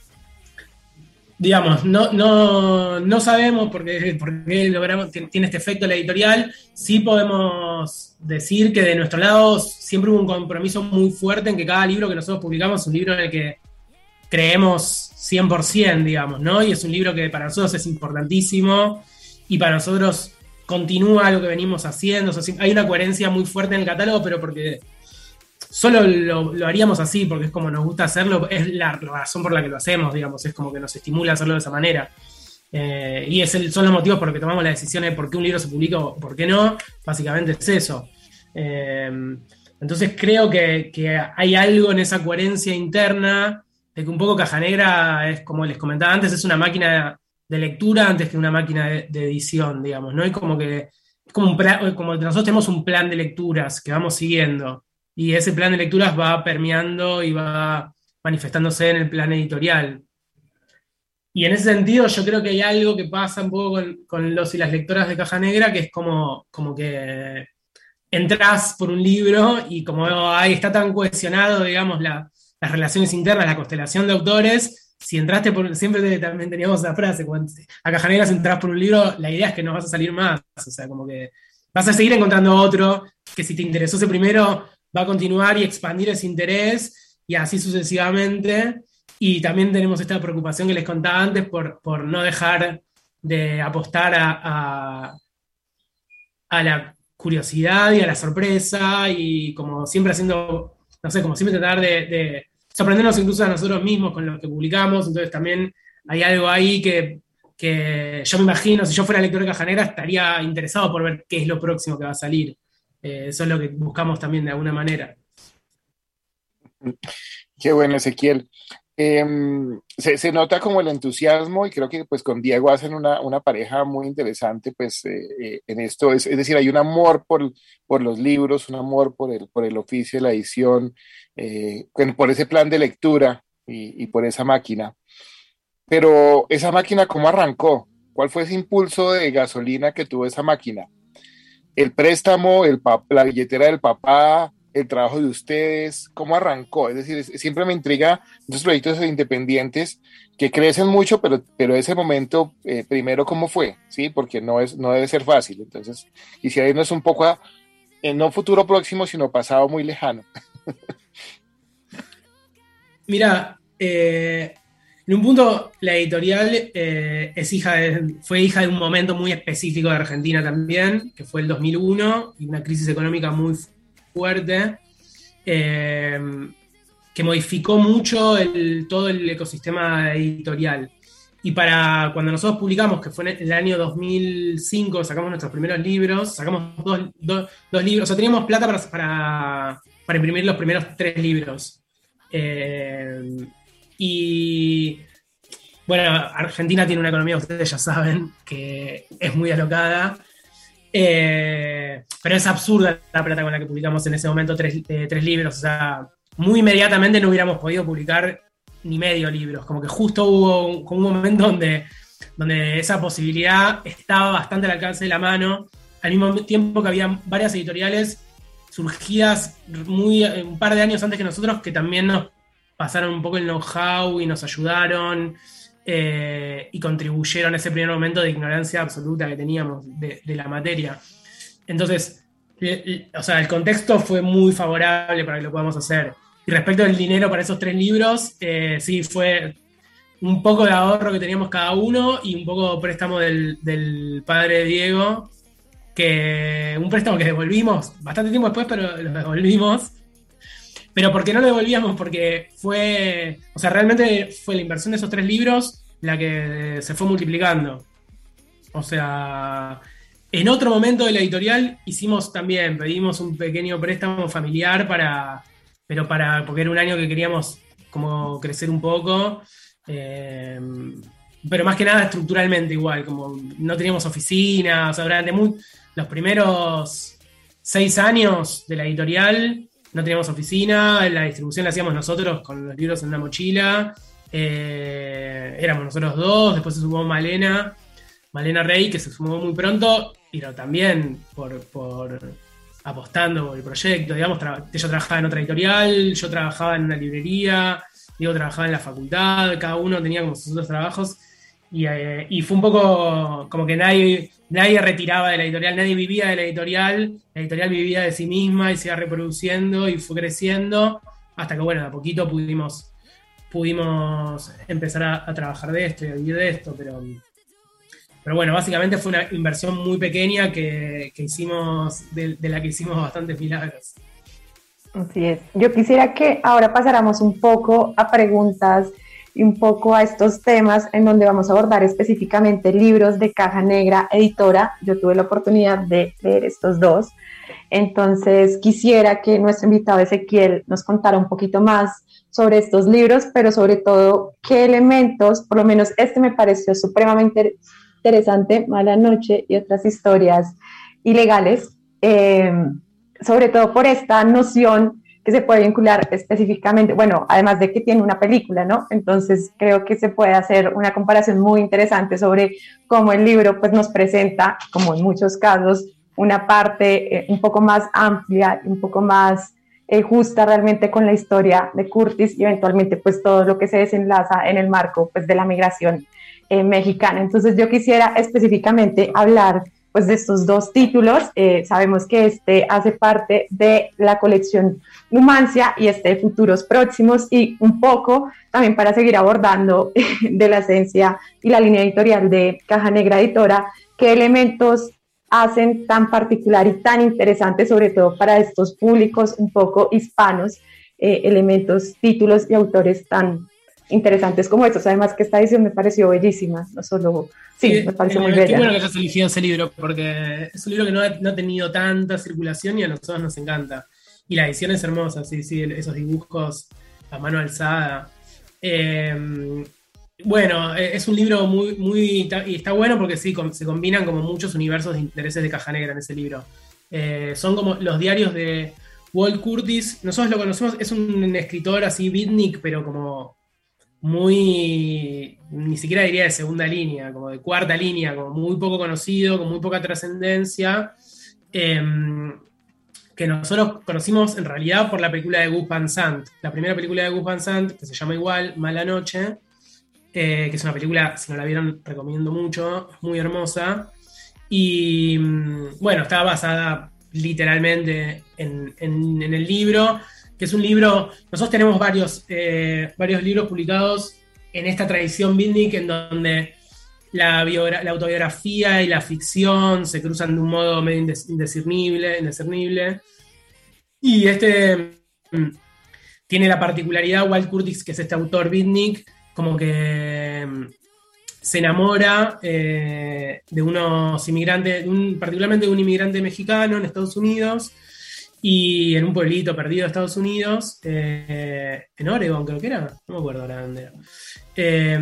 digamos, no, no, no sabemos por qué, por qué logramos, tiene este efecto la editorial. Sí podemos decir que de nuestro lado siempre hubo un compromiso muy fuerte en que cada libro que nosotros publicamos es un libro en el que creemos cien por ciento, digamos, ¿no? Y es un libro que para nosotros es importantísimo y para nosotros continúa lo que venimos haciendo. O sea, hay una coherencia muy fuerte en el catálogo, pero porque solo lo, lo haríamos así, porque es como nos gusta hacerlo, es la razón por la que lo hacemos, digamos, es como que nos estimula hacerlo de esa manera. Eh, y es el, son los motivos por los que tomamos la decisión de por qué un libro se publica o por qué no, básicamente es eso. Eh, entonces creo que, que hay algo en esa coherencia interna, de que un poco Caja Negra es, como les comentaba antes, es una máquina de lectura antes que una máquina de, de edición, digamos, ¿no? Y como que, como, un plan, como nosotros tenemos un plan de lecturas que vamos siguiendo, y ese plan de lecturas va permeando y va manifestándose en el plan editorial. Y en ese sentido yo creo que hay algo que pasa un poco con, con los y las lectoras de Caja Negra, que es como, como que entras por un libro y como ahí está tan cohesionado, digamos, la, las relaciones internas, la constelación de autores, si entraste por, siempre te, también teníamos esa frase, cuando a Caja Negra si entras por un libro, la idea es que no vas a salir más, o sea, como que vas a seguir encontrando otro, que si te interesó ese primero, va a continuar y expandir ese interés, y así sucesivamente. Y también tenemos esta preocupación que les contaba antes por, por no dejar de apostar a, a, a la curiosidad y a la sorpresa, y como siempre haciendo, no sé, como siempre tratar de, de sorprendernos incluso a nosotros mismos con lo que publicamos. Entonces también hay algo ahí que, que yo me imagino, si yo fuera lector de Caja Negra, estaría interesado por ver qué es lo próximo que va a salir. Eh, eso es lo que buscamos también de alguna manera. Qué bueno, Ezequiel. Eh, se, se nota como el entusiasmo, y creo que pues con Diego hacen una, una pareja muy interesante pues eh, eh, en esto, es, es decir, hay un amor por, por los libros, un amor por el, por el oficio de la edición, eh, por ese plan de lectura y, y por esa máquina. Pero esa máquina, ¿cómo arrancó? ¿Cuál fue ese impulso de gasolina que tuvo esa máquina? ¿El préstamo, el pap- la billetera del papá, el trabajo de ustedes? ¿Cómo arrancó? Es decir, es- siempre me intriga esos proyectos independientes que crecen mucho, pero, pero ese momento, eh, primero, ¿cómo fue? ¿Sí? Porque no, es, no debe ser fácil. Entonces, quisiera irnos un poco a, en no futuro próximo, sino pasado muy lejano. Mira, eh, en un punto la editorial eh, es hija de, fue hija de un momento muy específico de Argentina también, que fue el dos mil uno, y una crisis económica muy fuerte, eh, que modificó mucho el, todo el ecosistema editorial. Y para cuando nosotros publicamos, que fue en el año dos mil cinco, sacamos nuestros primeros libros, sacamos dos, dos, dos libros, o sea, teníamos plata para, para, para imprimir los primeros tres libros. Eh, y bueno, Argentina tiene una economía, ustedes ya saben, que es muy alocada, eh, pero es absurda la plata con la que publicamos en ese momento tres, eh, tres libros. O sea, muy inmediatamente no hubiéramos podido publicar ni medio libros, como que justo hubo un, un momento donde, donde esa posibilidad estaba bastante al alcance de la mano, al mismo tiempo que había varias editoriales surgidas muy, un par de años antes que nosotros, que también nos pasaron un poco el know-how y nos ayudaron eh, y contribuyeron a ese primer momento de ignorancia absoluta que teníamos de, de la materia. Entonces, le, o sea, el contexto fue muy favorable para que lo podamos hacer. Y respecto del dinero para esos tres libros, eh, sí, fue un poco de ahorro que teníamos cada uno y un poco préstamo del, del padre de Diego, que un préstamo que devolvimos bastante tiempo después, pero lo devolvimos. Pero ¿por qué no lo devolvíamos? Porque fue, o sea, realmente fue la inversión de esos tres libros la que se fue multiplicando. O sea, en otro momento de la editorial hicimos también, pedimos un pequeño préstamo familiar para, pero para, porque era un año que queríamos como crecer un poco, eh, pero más que nada estructuralmente igual, como no teníamos oficina, o sea, durante muy, los primeros seis años de la editorial no teníamos oficina, la distribución la hacíamos nosotros con los libros en una mochila, eh, éramos nosotros dos, después se sumó Malena, Malena Rey, que se sumó muy pronto, pero también por, por apostando por el proyecto, digamos, tra- ella trabajaba en otra editorial, yo trabajaba en una librería, Diego trabajaba en la facultad, cada uno tenía como sus otros trabajos, y, eh, y fue un poco como que nadie, nadie retiraba de la editorial, nadie vivía de la editorial, la editorial vivía de sí misma y se iba reproduciendo y fue creciendo, hasta que bueno, de a poquito pudimos, pudimos empezar a, a trabajar de esto y a vivir de esto, pero... Pero bueno, básicamente fue una inversión muy pequeña que, que hicimos, de, de la que hicimos bastantes milagros. Así es. Yo quisiera que ahora pasáramos un poco a preguntas y un poco a estos temas en donde vamos a abordar específicamente libros de Caja Negra Editora. Yo tuve la oportunidad de leer estos dos. Entonces quisiera que nuestro invitado Ezequiel nos contara un poquito más sobre estos libros, pero sobre todo qué elementos, por lo menos este me pareció supremamente interesante, Mala Noche y otras historias ilegales, eh, sobre todo por esta noción que se puede vincular específicamente, bueno, además de que tiene una película, ¿no? Entonces creo que se puede hacer una comparación muy interesante sobre cómo el libro pues nos presenta, como en muchos casos, una parte eh, un poco más amplia, un poco más eh, justa realmente con la historia de Curtis y eventualmente pues todo lo que se desenlaza en el marco pues de la migración Eh, mexicana. Entonces yo quisiera específicamente hablar pues de estos dos títulos. Eh, sabemos que este hace parte de la colección Numancia y este de Futuros Próximos, y un poco también para seguir abordando eh, de la esencia y la línea editorial de Caja Negra Editora, qué elementos hacen tan particular y tan interesante, sobre todo para estos públicos un poco hispanos, eh, elementos, títulos y autores tan interesantes como estos. Además que esta edición me pareció bellísima, no solo, sí, sí me pareció eh, muy bella. Qué bueno que hayas elegido ese libro, porque es un libro que no ha, no ha tenido tanta circulación y a nosotros nos encanta. Y la edición es hermosa, sí, sí, esos dibujos a mano alzada. Eh, bueno, es un libro muy, muy, y está bueno porque sí, se combinan como muchos universos de intereses de Caja Negra en ese libro. Eh, son como los diarios de Walt Curtis, nosotros lo conocemos, es un escritor así beatnik, pero como muy, ni siquiera diría de segunda línea, como de cuarta línea, como muy poco conocido, con muy poca trascendencia, eh, que nosotros conocimos en realidad por la película de Gus Van Sant, la primera película de Gus Van Sant, que se llama igual, Mala Noche, eh, que es una película, si no la vieron, recomiendo mucho, es muy hermosa, y bueno, está basada literalmente en, en, en el libro. que es un libro, nosotros tenemos varios, eh, varios libros publicados en esta tradición beatnik, en donde la, biogra- la autobiografía y la ficción se cruzan de un modo medio indes- indiscernible, indiscernible. Y este mm, tiene la particularidad, Walt Curtis, que es este autor beatnik, como que mm, se enamora eh, de unos inmigrantes, de un, particularmente de un inmigrante mexicano en Estados Unidos, y en un pueblito perdido de Estados Unidos, eh, en Oregon creo que era, no me acuerdo ahora dónde era. Eh,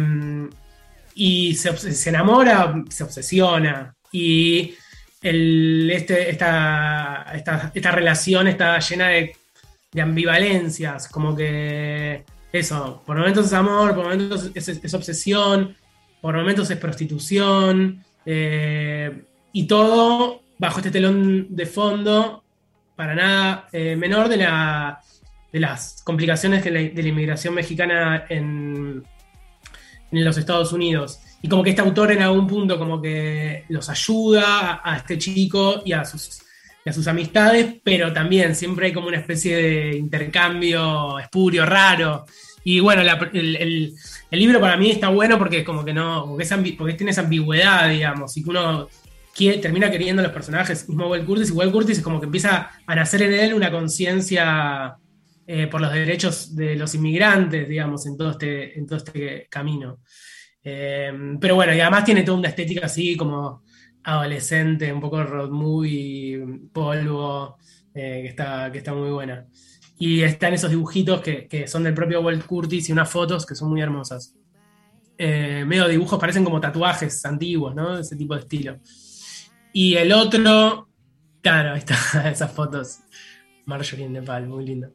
y se, obs- se enamora, se obsesiona, y el, este, esta, esta, esta relación está llena de, de ambivalencias, como que eso, por momentos es amor, por momentos es, es obsesión, por momentos es prostitución, eh, y todo bajo este telón de fondo para nada eh, menor de, la, de las complicaciones de la, de la inmigración mexicana en, en los Estados Unidos. Y como que este autor en algún punto como que los ayuda a, a este chico y a sus, y a sus amistades, pero también siempre hay como una especie de intercambio espurio, raro. Y bueno, la- el, el- el libro para mí está bueno porque como que no, porque, es ambi- porque tiene esa ambigüedad, digamos, y que uno quiere- termina queriendo a los personajes, mismo Walt Curtis, y Walt Curtis es como que empieza a nacer en él una conciencia eh, por los derechos de los inmigrantes, digamos, en todo este, en todo este camino. Eh, pero bueno, y además tiene toda una estética así como adolescente, un poco road movie, polvo, eh, que está, que está muy buena. Y están esos dibujitos que, que son del propio Walt Curtis y unas fotos que son muy hermosas. Eh, medio dibujos, parecen como tatuajes antiguos, ¿no? Ese tipo de estilo. Y el otro, claro, ahí está, esas fotos. Marjorie en Nepal, muy lindo.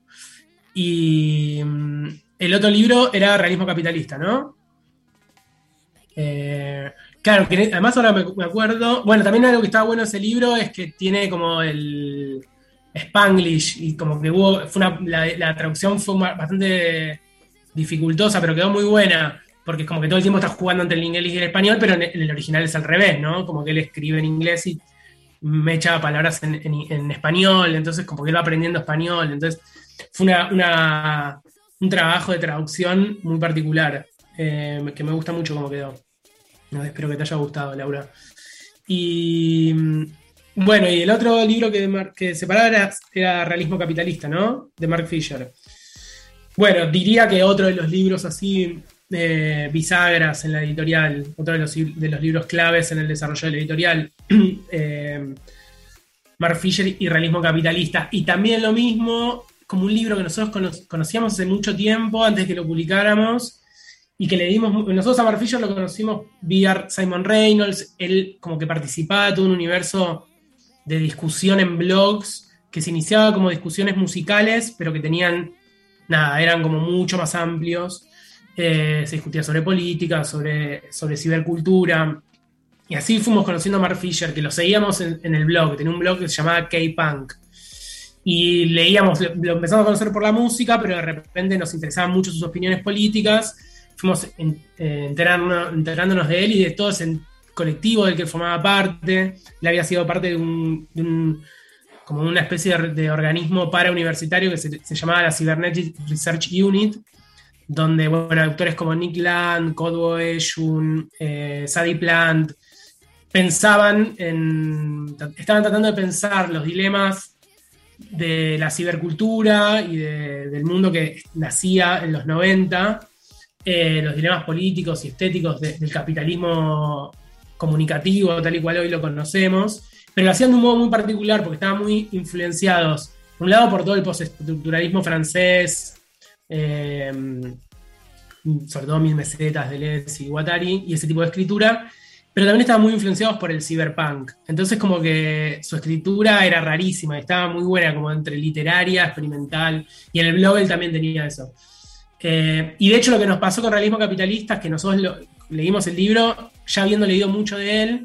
Y mm, el otro libro era Realismo Capitalista, ¿no? Eh, claro, que además ahora me, me acuerdo. Bueno, también algo que estaba bueno de ese libro es que tiene como el Spanglish y como que hubo. Fue una, la, la traducción fue ma- bastante dificultosa, pero quedó muy buena. Porque es como que todo el tiempo estás jugando entre el inglés y el español, pero en, en el original es al revés, ¿no? Como que él escribe en inglés y me echa palabras en, en- en español, entonces como que él va aprendiendo español. Entonces fue una, una- un trabajo de traducción muy particular, eh, que me gusta mucho cómo quedó. No, espero que te haya gustado, Laura. Y mm, bueno, y el otro libro que, mar- que separaba era, era Realismo Capitalista, ¿no? De Mark Fisher. Bueno, diría que otro de los libros así, eh, bisagras en la editorial, otro de los, de los libros claves en el desarrollo de la editorial, eh, Mark Fisher y Realismo Capitalista. Y también lo mismo, como un libro que nosotros cono- conocíamos hace mucho tiempo, antes que lo publicáramos, y que le dimos, mu- nosotros a Mark Fisher lo conocimos vía Simon Reynolds, él como que participaba de todo un universo de discusión en blogs, que se iniciaba como discusiones musicales, pero que tenían, nada, eran como mucho más amplios. Eh, se discutía sobre política, sobre, sobre cibercultura, y así fuimos conociendo a Mark Fisher, que lo seguíamos en, en el blog, tenía un blog que se llamaba K-Punk, y leíamos, lo, lo empezamos a conocer por la música, pero de repente nos interesaban mucho sus opiniones políticas, fuimos en, eh, enterarnos, enterándonos de él y de todo ese colectivo del que formaba parte. Él había sido parte de un, de un como una especie de, de organismo parauniversitario que se, se llamaba la Cybernetic Research Unit, donde bueno, autores como Nick Land, Kodwo Eshun, eh, Sadie Plant pensaban en, estaban tratando de pensar los dilemas de la cibercultura y de, del mundo que nacía en los noventa, eh, los dilemas políticos y estéticos de, del capitalismo comunicativo tal y cual hoy lo conocemos, pero lo hacían de un modo muy particular porque estaban muy influenciados, por un lado por todo el postestructuralismo francés, eh, sobre todo Mil Mesetas, Deleuze y Guattari y ese tipo de escritura, pero también estaban muy influenciados por el cyberpunk. Entonces como que su escritura era rarísima, estaba muy buena, como entre literaria, experimental, y en el blog él también tenía eso. Eh, y de hecho lo que nos pasó con Realismo Capitalista es que nosotros lo, leímos el libro ya habiendo leído mucho de él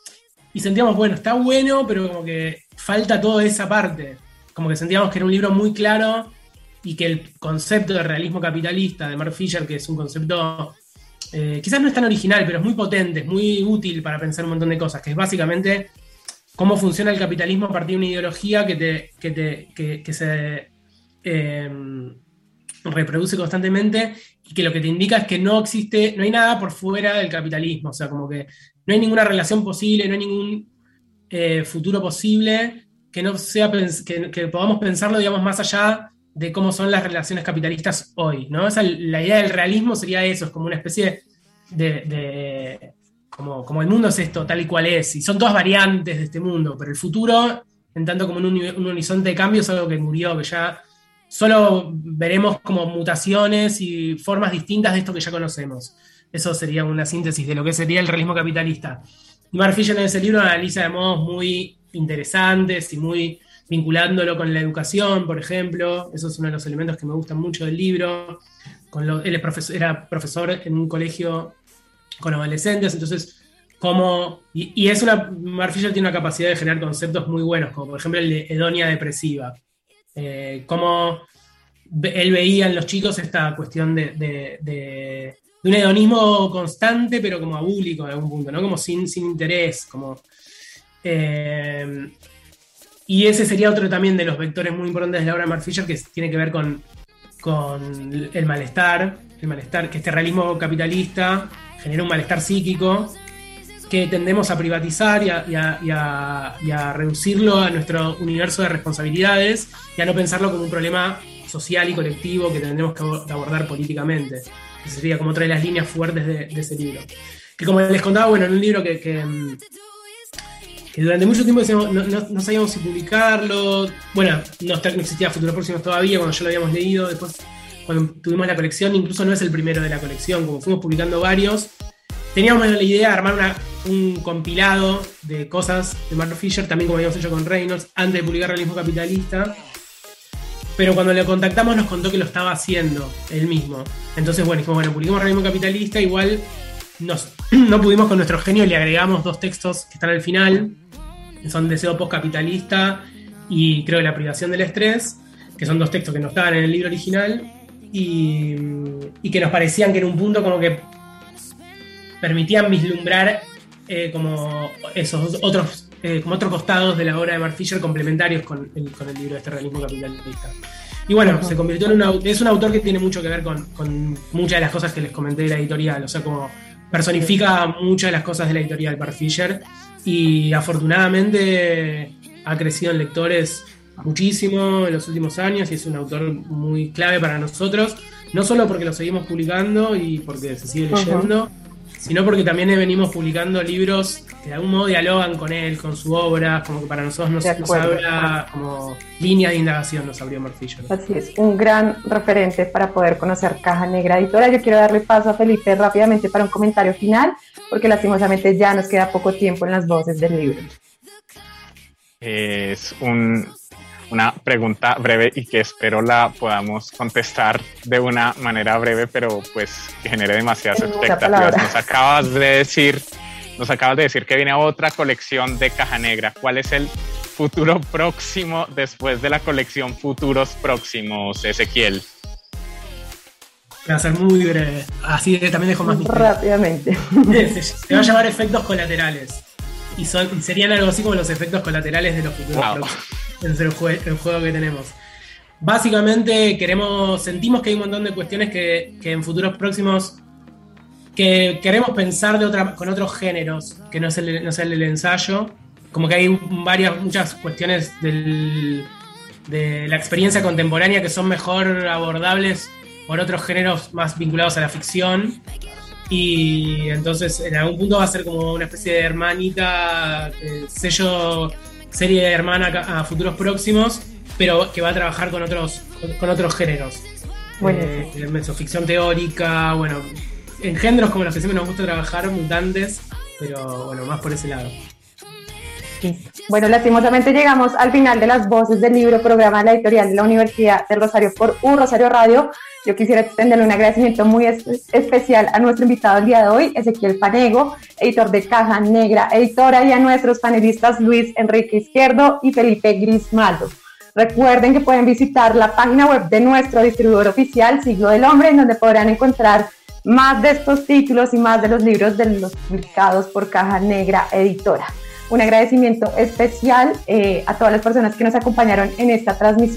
y sentíamos, bueno, está bueno, pero como que falta toda esa parte. Como que sentíamos que era un libro muy claro y que el concepto de realismo capitalista de Mark Fisher, que es un concepto eh, quizás no es tan original, pero es muy potente, es muy útil para pensar un montón de cosas, que es básicamente cómo funciona el capitalismo a partir de una ideología que, te, que, te, que, que se eh, reproduce constantemente y que lo que te indica es que no existe, no hay nada por fuera del capitalismo, o sea, como que no hay ninguna relación posible, no hay ningún eh, futuro posible que no sea que, que podamos pensarlo, digamos, más allá de cómo son las relaciones capitalistas hoy, ¿no? Esa, la idea del realismo sería eso, es como una especie de, de como, como el mundo es esto, tal y cual es, y son todas variantes de este mundo, pero el futuro, en tanto como un, un horizonte de cambio, es algo que murió, que ya solo veremos como mutaciones y formas distintas de esto que ya conocemos. Eso sería una síntesis de lo que sería el realismo capitalista. Y Mark Fisher en ese libro analiza de modos muy interesantes y muy vinculándolo con la educación, por ejemplo. Eso es uno de los elementos que me gustan mucho del libro. Con lo, él es profesor, era profesor en un colegio con adolescentes, entonces, como, y, y es una, Mark Fisher tiene una capacidad de generar conceptos muy buenos, como por ejemplo el de hedonia depresiva. Eh, cómo él veía en los chicos esta cuestión de, de, de, de un hedonismo constante, pero como abúlico en algún punto, ¿no? Como sin, sin interés, como... Eh, y ese sería otro también de los vectores muy importantes de la obra de Mark Fisher, que tiene que ver con, con el malestar, el malestar, que este realismo capitalista genera un malestar psíquico que tendemos a privatizar y a, y, a, y, a, y a reducirlo a nuestro universo de responsabilidades y a no pensarlo como un problema social y colectivo que tendremos que abordar políticamente. Esa sería como otra de las líneas fuertes de, de ese libro. Que como les contaba, bueno, en un libro que, que, que durante mucho tiempo decíamos, no, no, no sabíamos si publicarlo. Bueno, no, no existía Futuros Próximos todavía cuando ya lo habíamos leído. Después, cuando tuvimos la colección, incluso no es el primero de la colección, como fuimos publicando varios. Teníamos la idea de armar una, un compilado de cosas de Mark Fisher, también como habíamos hecho con Reynolds, antes de publicar Realismo Capitalista. Pero cuando le contactamos nos contó que lo estaba haciendo él mismo. Entonces, bueno, dijimos, bueno, publicamos Realismo Capitalista, igual nos, no pudimos con nuestro genio y le agregamos dos textos que están al final, que son Deseo Postcapitalista y creo que La Privación del Estrés, que son dos textos que no estaban en el libro original y, y que nos parecían que en un punto como que permitían vislumbrar eh, como esos otros eh, como otros costados de la obra de Mark Fisher complementarios con el, con el libro de este realismo capitalista. Y bueno, se convirtió en un es un autor que tiene mucho que ver con, con muchas de las cosas que les comenté de la editorial, o sea, como personifica muchas de las cosas de la editorial Mark Fisher y afortunadamente ha crecido en lectores muchísimo en los últimos años y es un autor muy clave para nosotros, no solo porque lo seguimos publicando y porque se sigue leyendo, uh-huh. sino porque también venimos publicando libros que de algún modo dialogan con él, con su obra, como que para nosotros nos, nos habla como línea de indagación, nos abrió Mark Fisher. Así es, un gran referente para poder conocer Caja Negra Editora. Yo quiero darle paso a Felipe rápidamente para un comentario final, porque lastimosamente ya nos queda poco tiempo en las voces del libro. Es un... una pregunta breve y que espero la podamos contestar de una manera breve, pero pues que genere demasiadas expectativas. Nos acabas de decir, nos acabas de decir que viene otra colección de Caja Negra. ¿Cuál es el futuro próximo después de la colección Futuros Próximos, Ezequiel? Va a ser muy breve, así que también dejo más misterio. Rápidamente. Se, se va a llamar Efectos Colaterales y son, serían algo así como los efectos colaterales de los futuros wow. próximos. Es el, jue- el juego que tenemos. Básicamente queremos, sentimos que hay un montón de cuestiones que, que en futuros próximos que queremos pensar de otra, con otros géneros, que no es el, no sea el del ensayo, como que hay varias, muchas cuestiones del, de la experiencia contemporánea que son mejor abordables por otros géneros más vinculados a la ficción. Y entonces en algún punto va a ser como una especie de hermanita, eh, sello, serie hermana a futuros próximos, pero que va a trabajar con otros, con otros géneros. Bueno, eh, sí. Mesoficción teórica, bueno, en géneros como los que siempre nos gusta trabajar, mutantes, pero bueno, más por ese lado. Sí. Bueno, lastimosamente llegamos al final de las voces del libro, programa de la editorial de la Universidad del Rosario por U Rosario Radio. Yo quisiera extenderle un agradecimiento muy es- especial a nuestro invitado el día de hoy, Ezequiel Fanego, editor de Caja Negra Editora, y a nuestros panelistas Luis Enrique Izquierdo y Felipe Grismaldo. Recuerden que pueden visitar la página web de nuestro distribuidor oficial, Siglo del Hombre, en donde podrán encontrar más de estos títulos y más de los libros de los publicados por Caja Negra Editora. Un agradecimiento especial eh, a todas las personas que nos acompañaron en esta transmisión.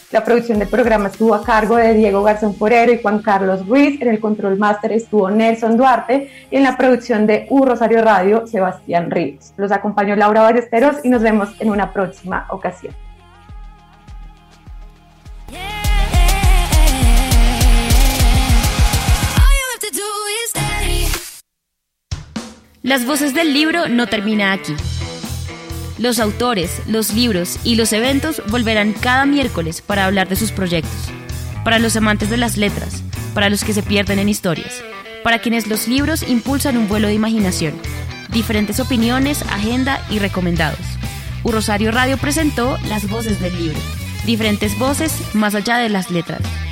La producción del programa estuvo a cargo de Diego Garzón Forero y Juan Carlos Ruiz. En el control máster estuvo Nelson Duarte y en la producción de U Rosario Radio, Sebastián Ríos. Los acompañó Laura Ballesteros y nos vemos en una próxima ocasión. Las voces del libro no termina aquí. Los autores, los libros y los eventos volverán cada miércoles para hablar de sus proyectos. Para los amantes de las letras, para los que se pierden en historias, para quienes los libros impulsan un vuelo de imaginación. Diferentes opiniones, agenda y recomendados. U Rosario Radio presentó Las Voces del Libro. Diferentes voces más allá de las letras.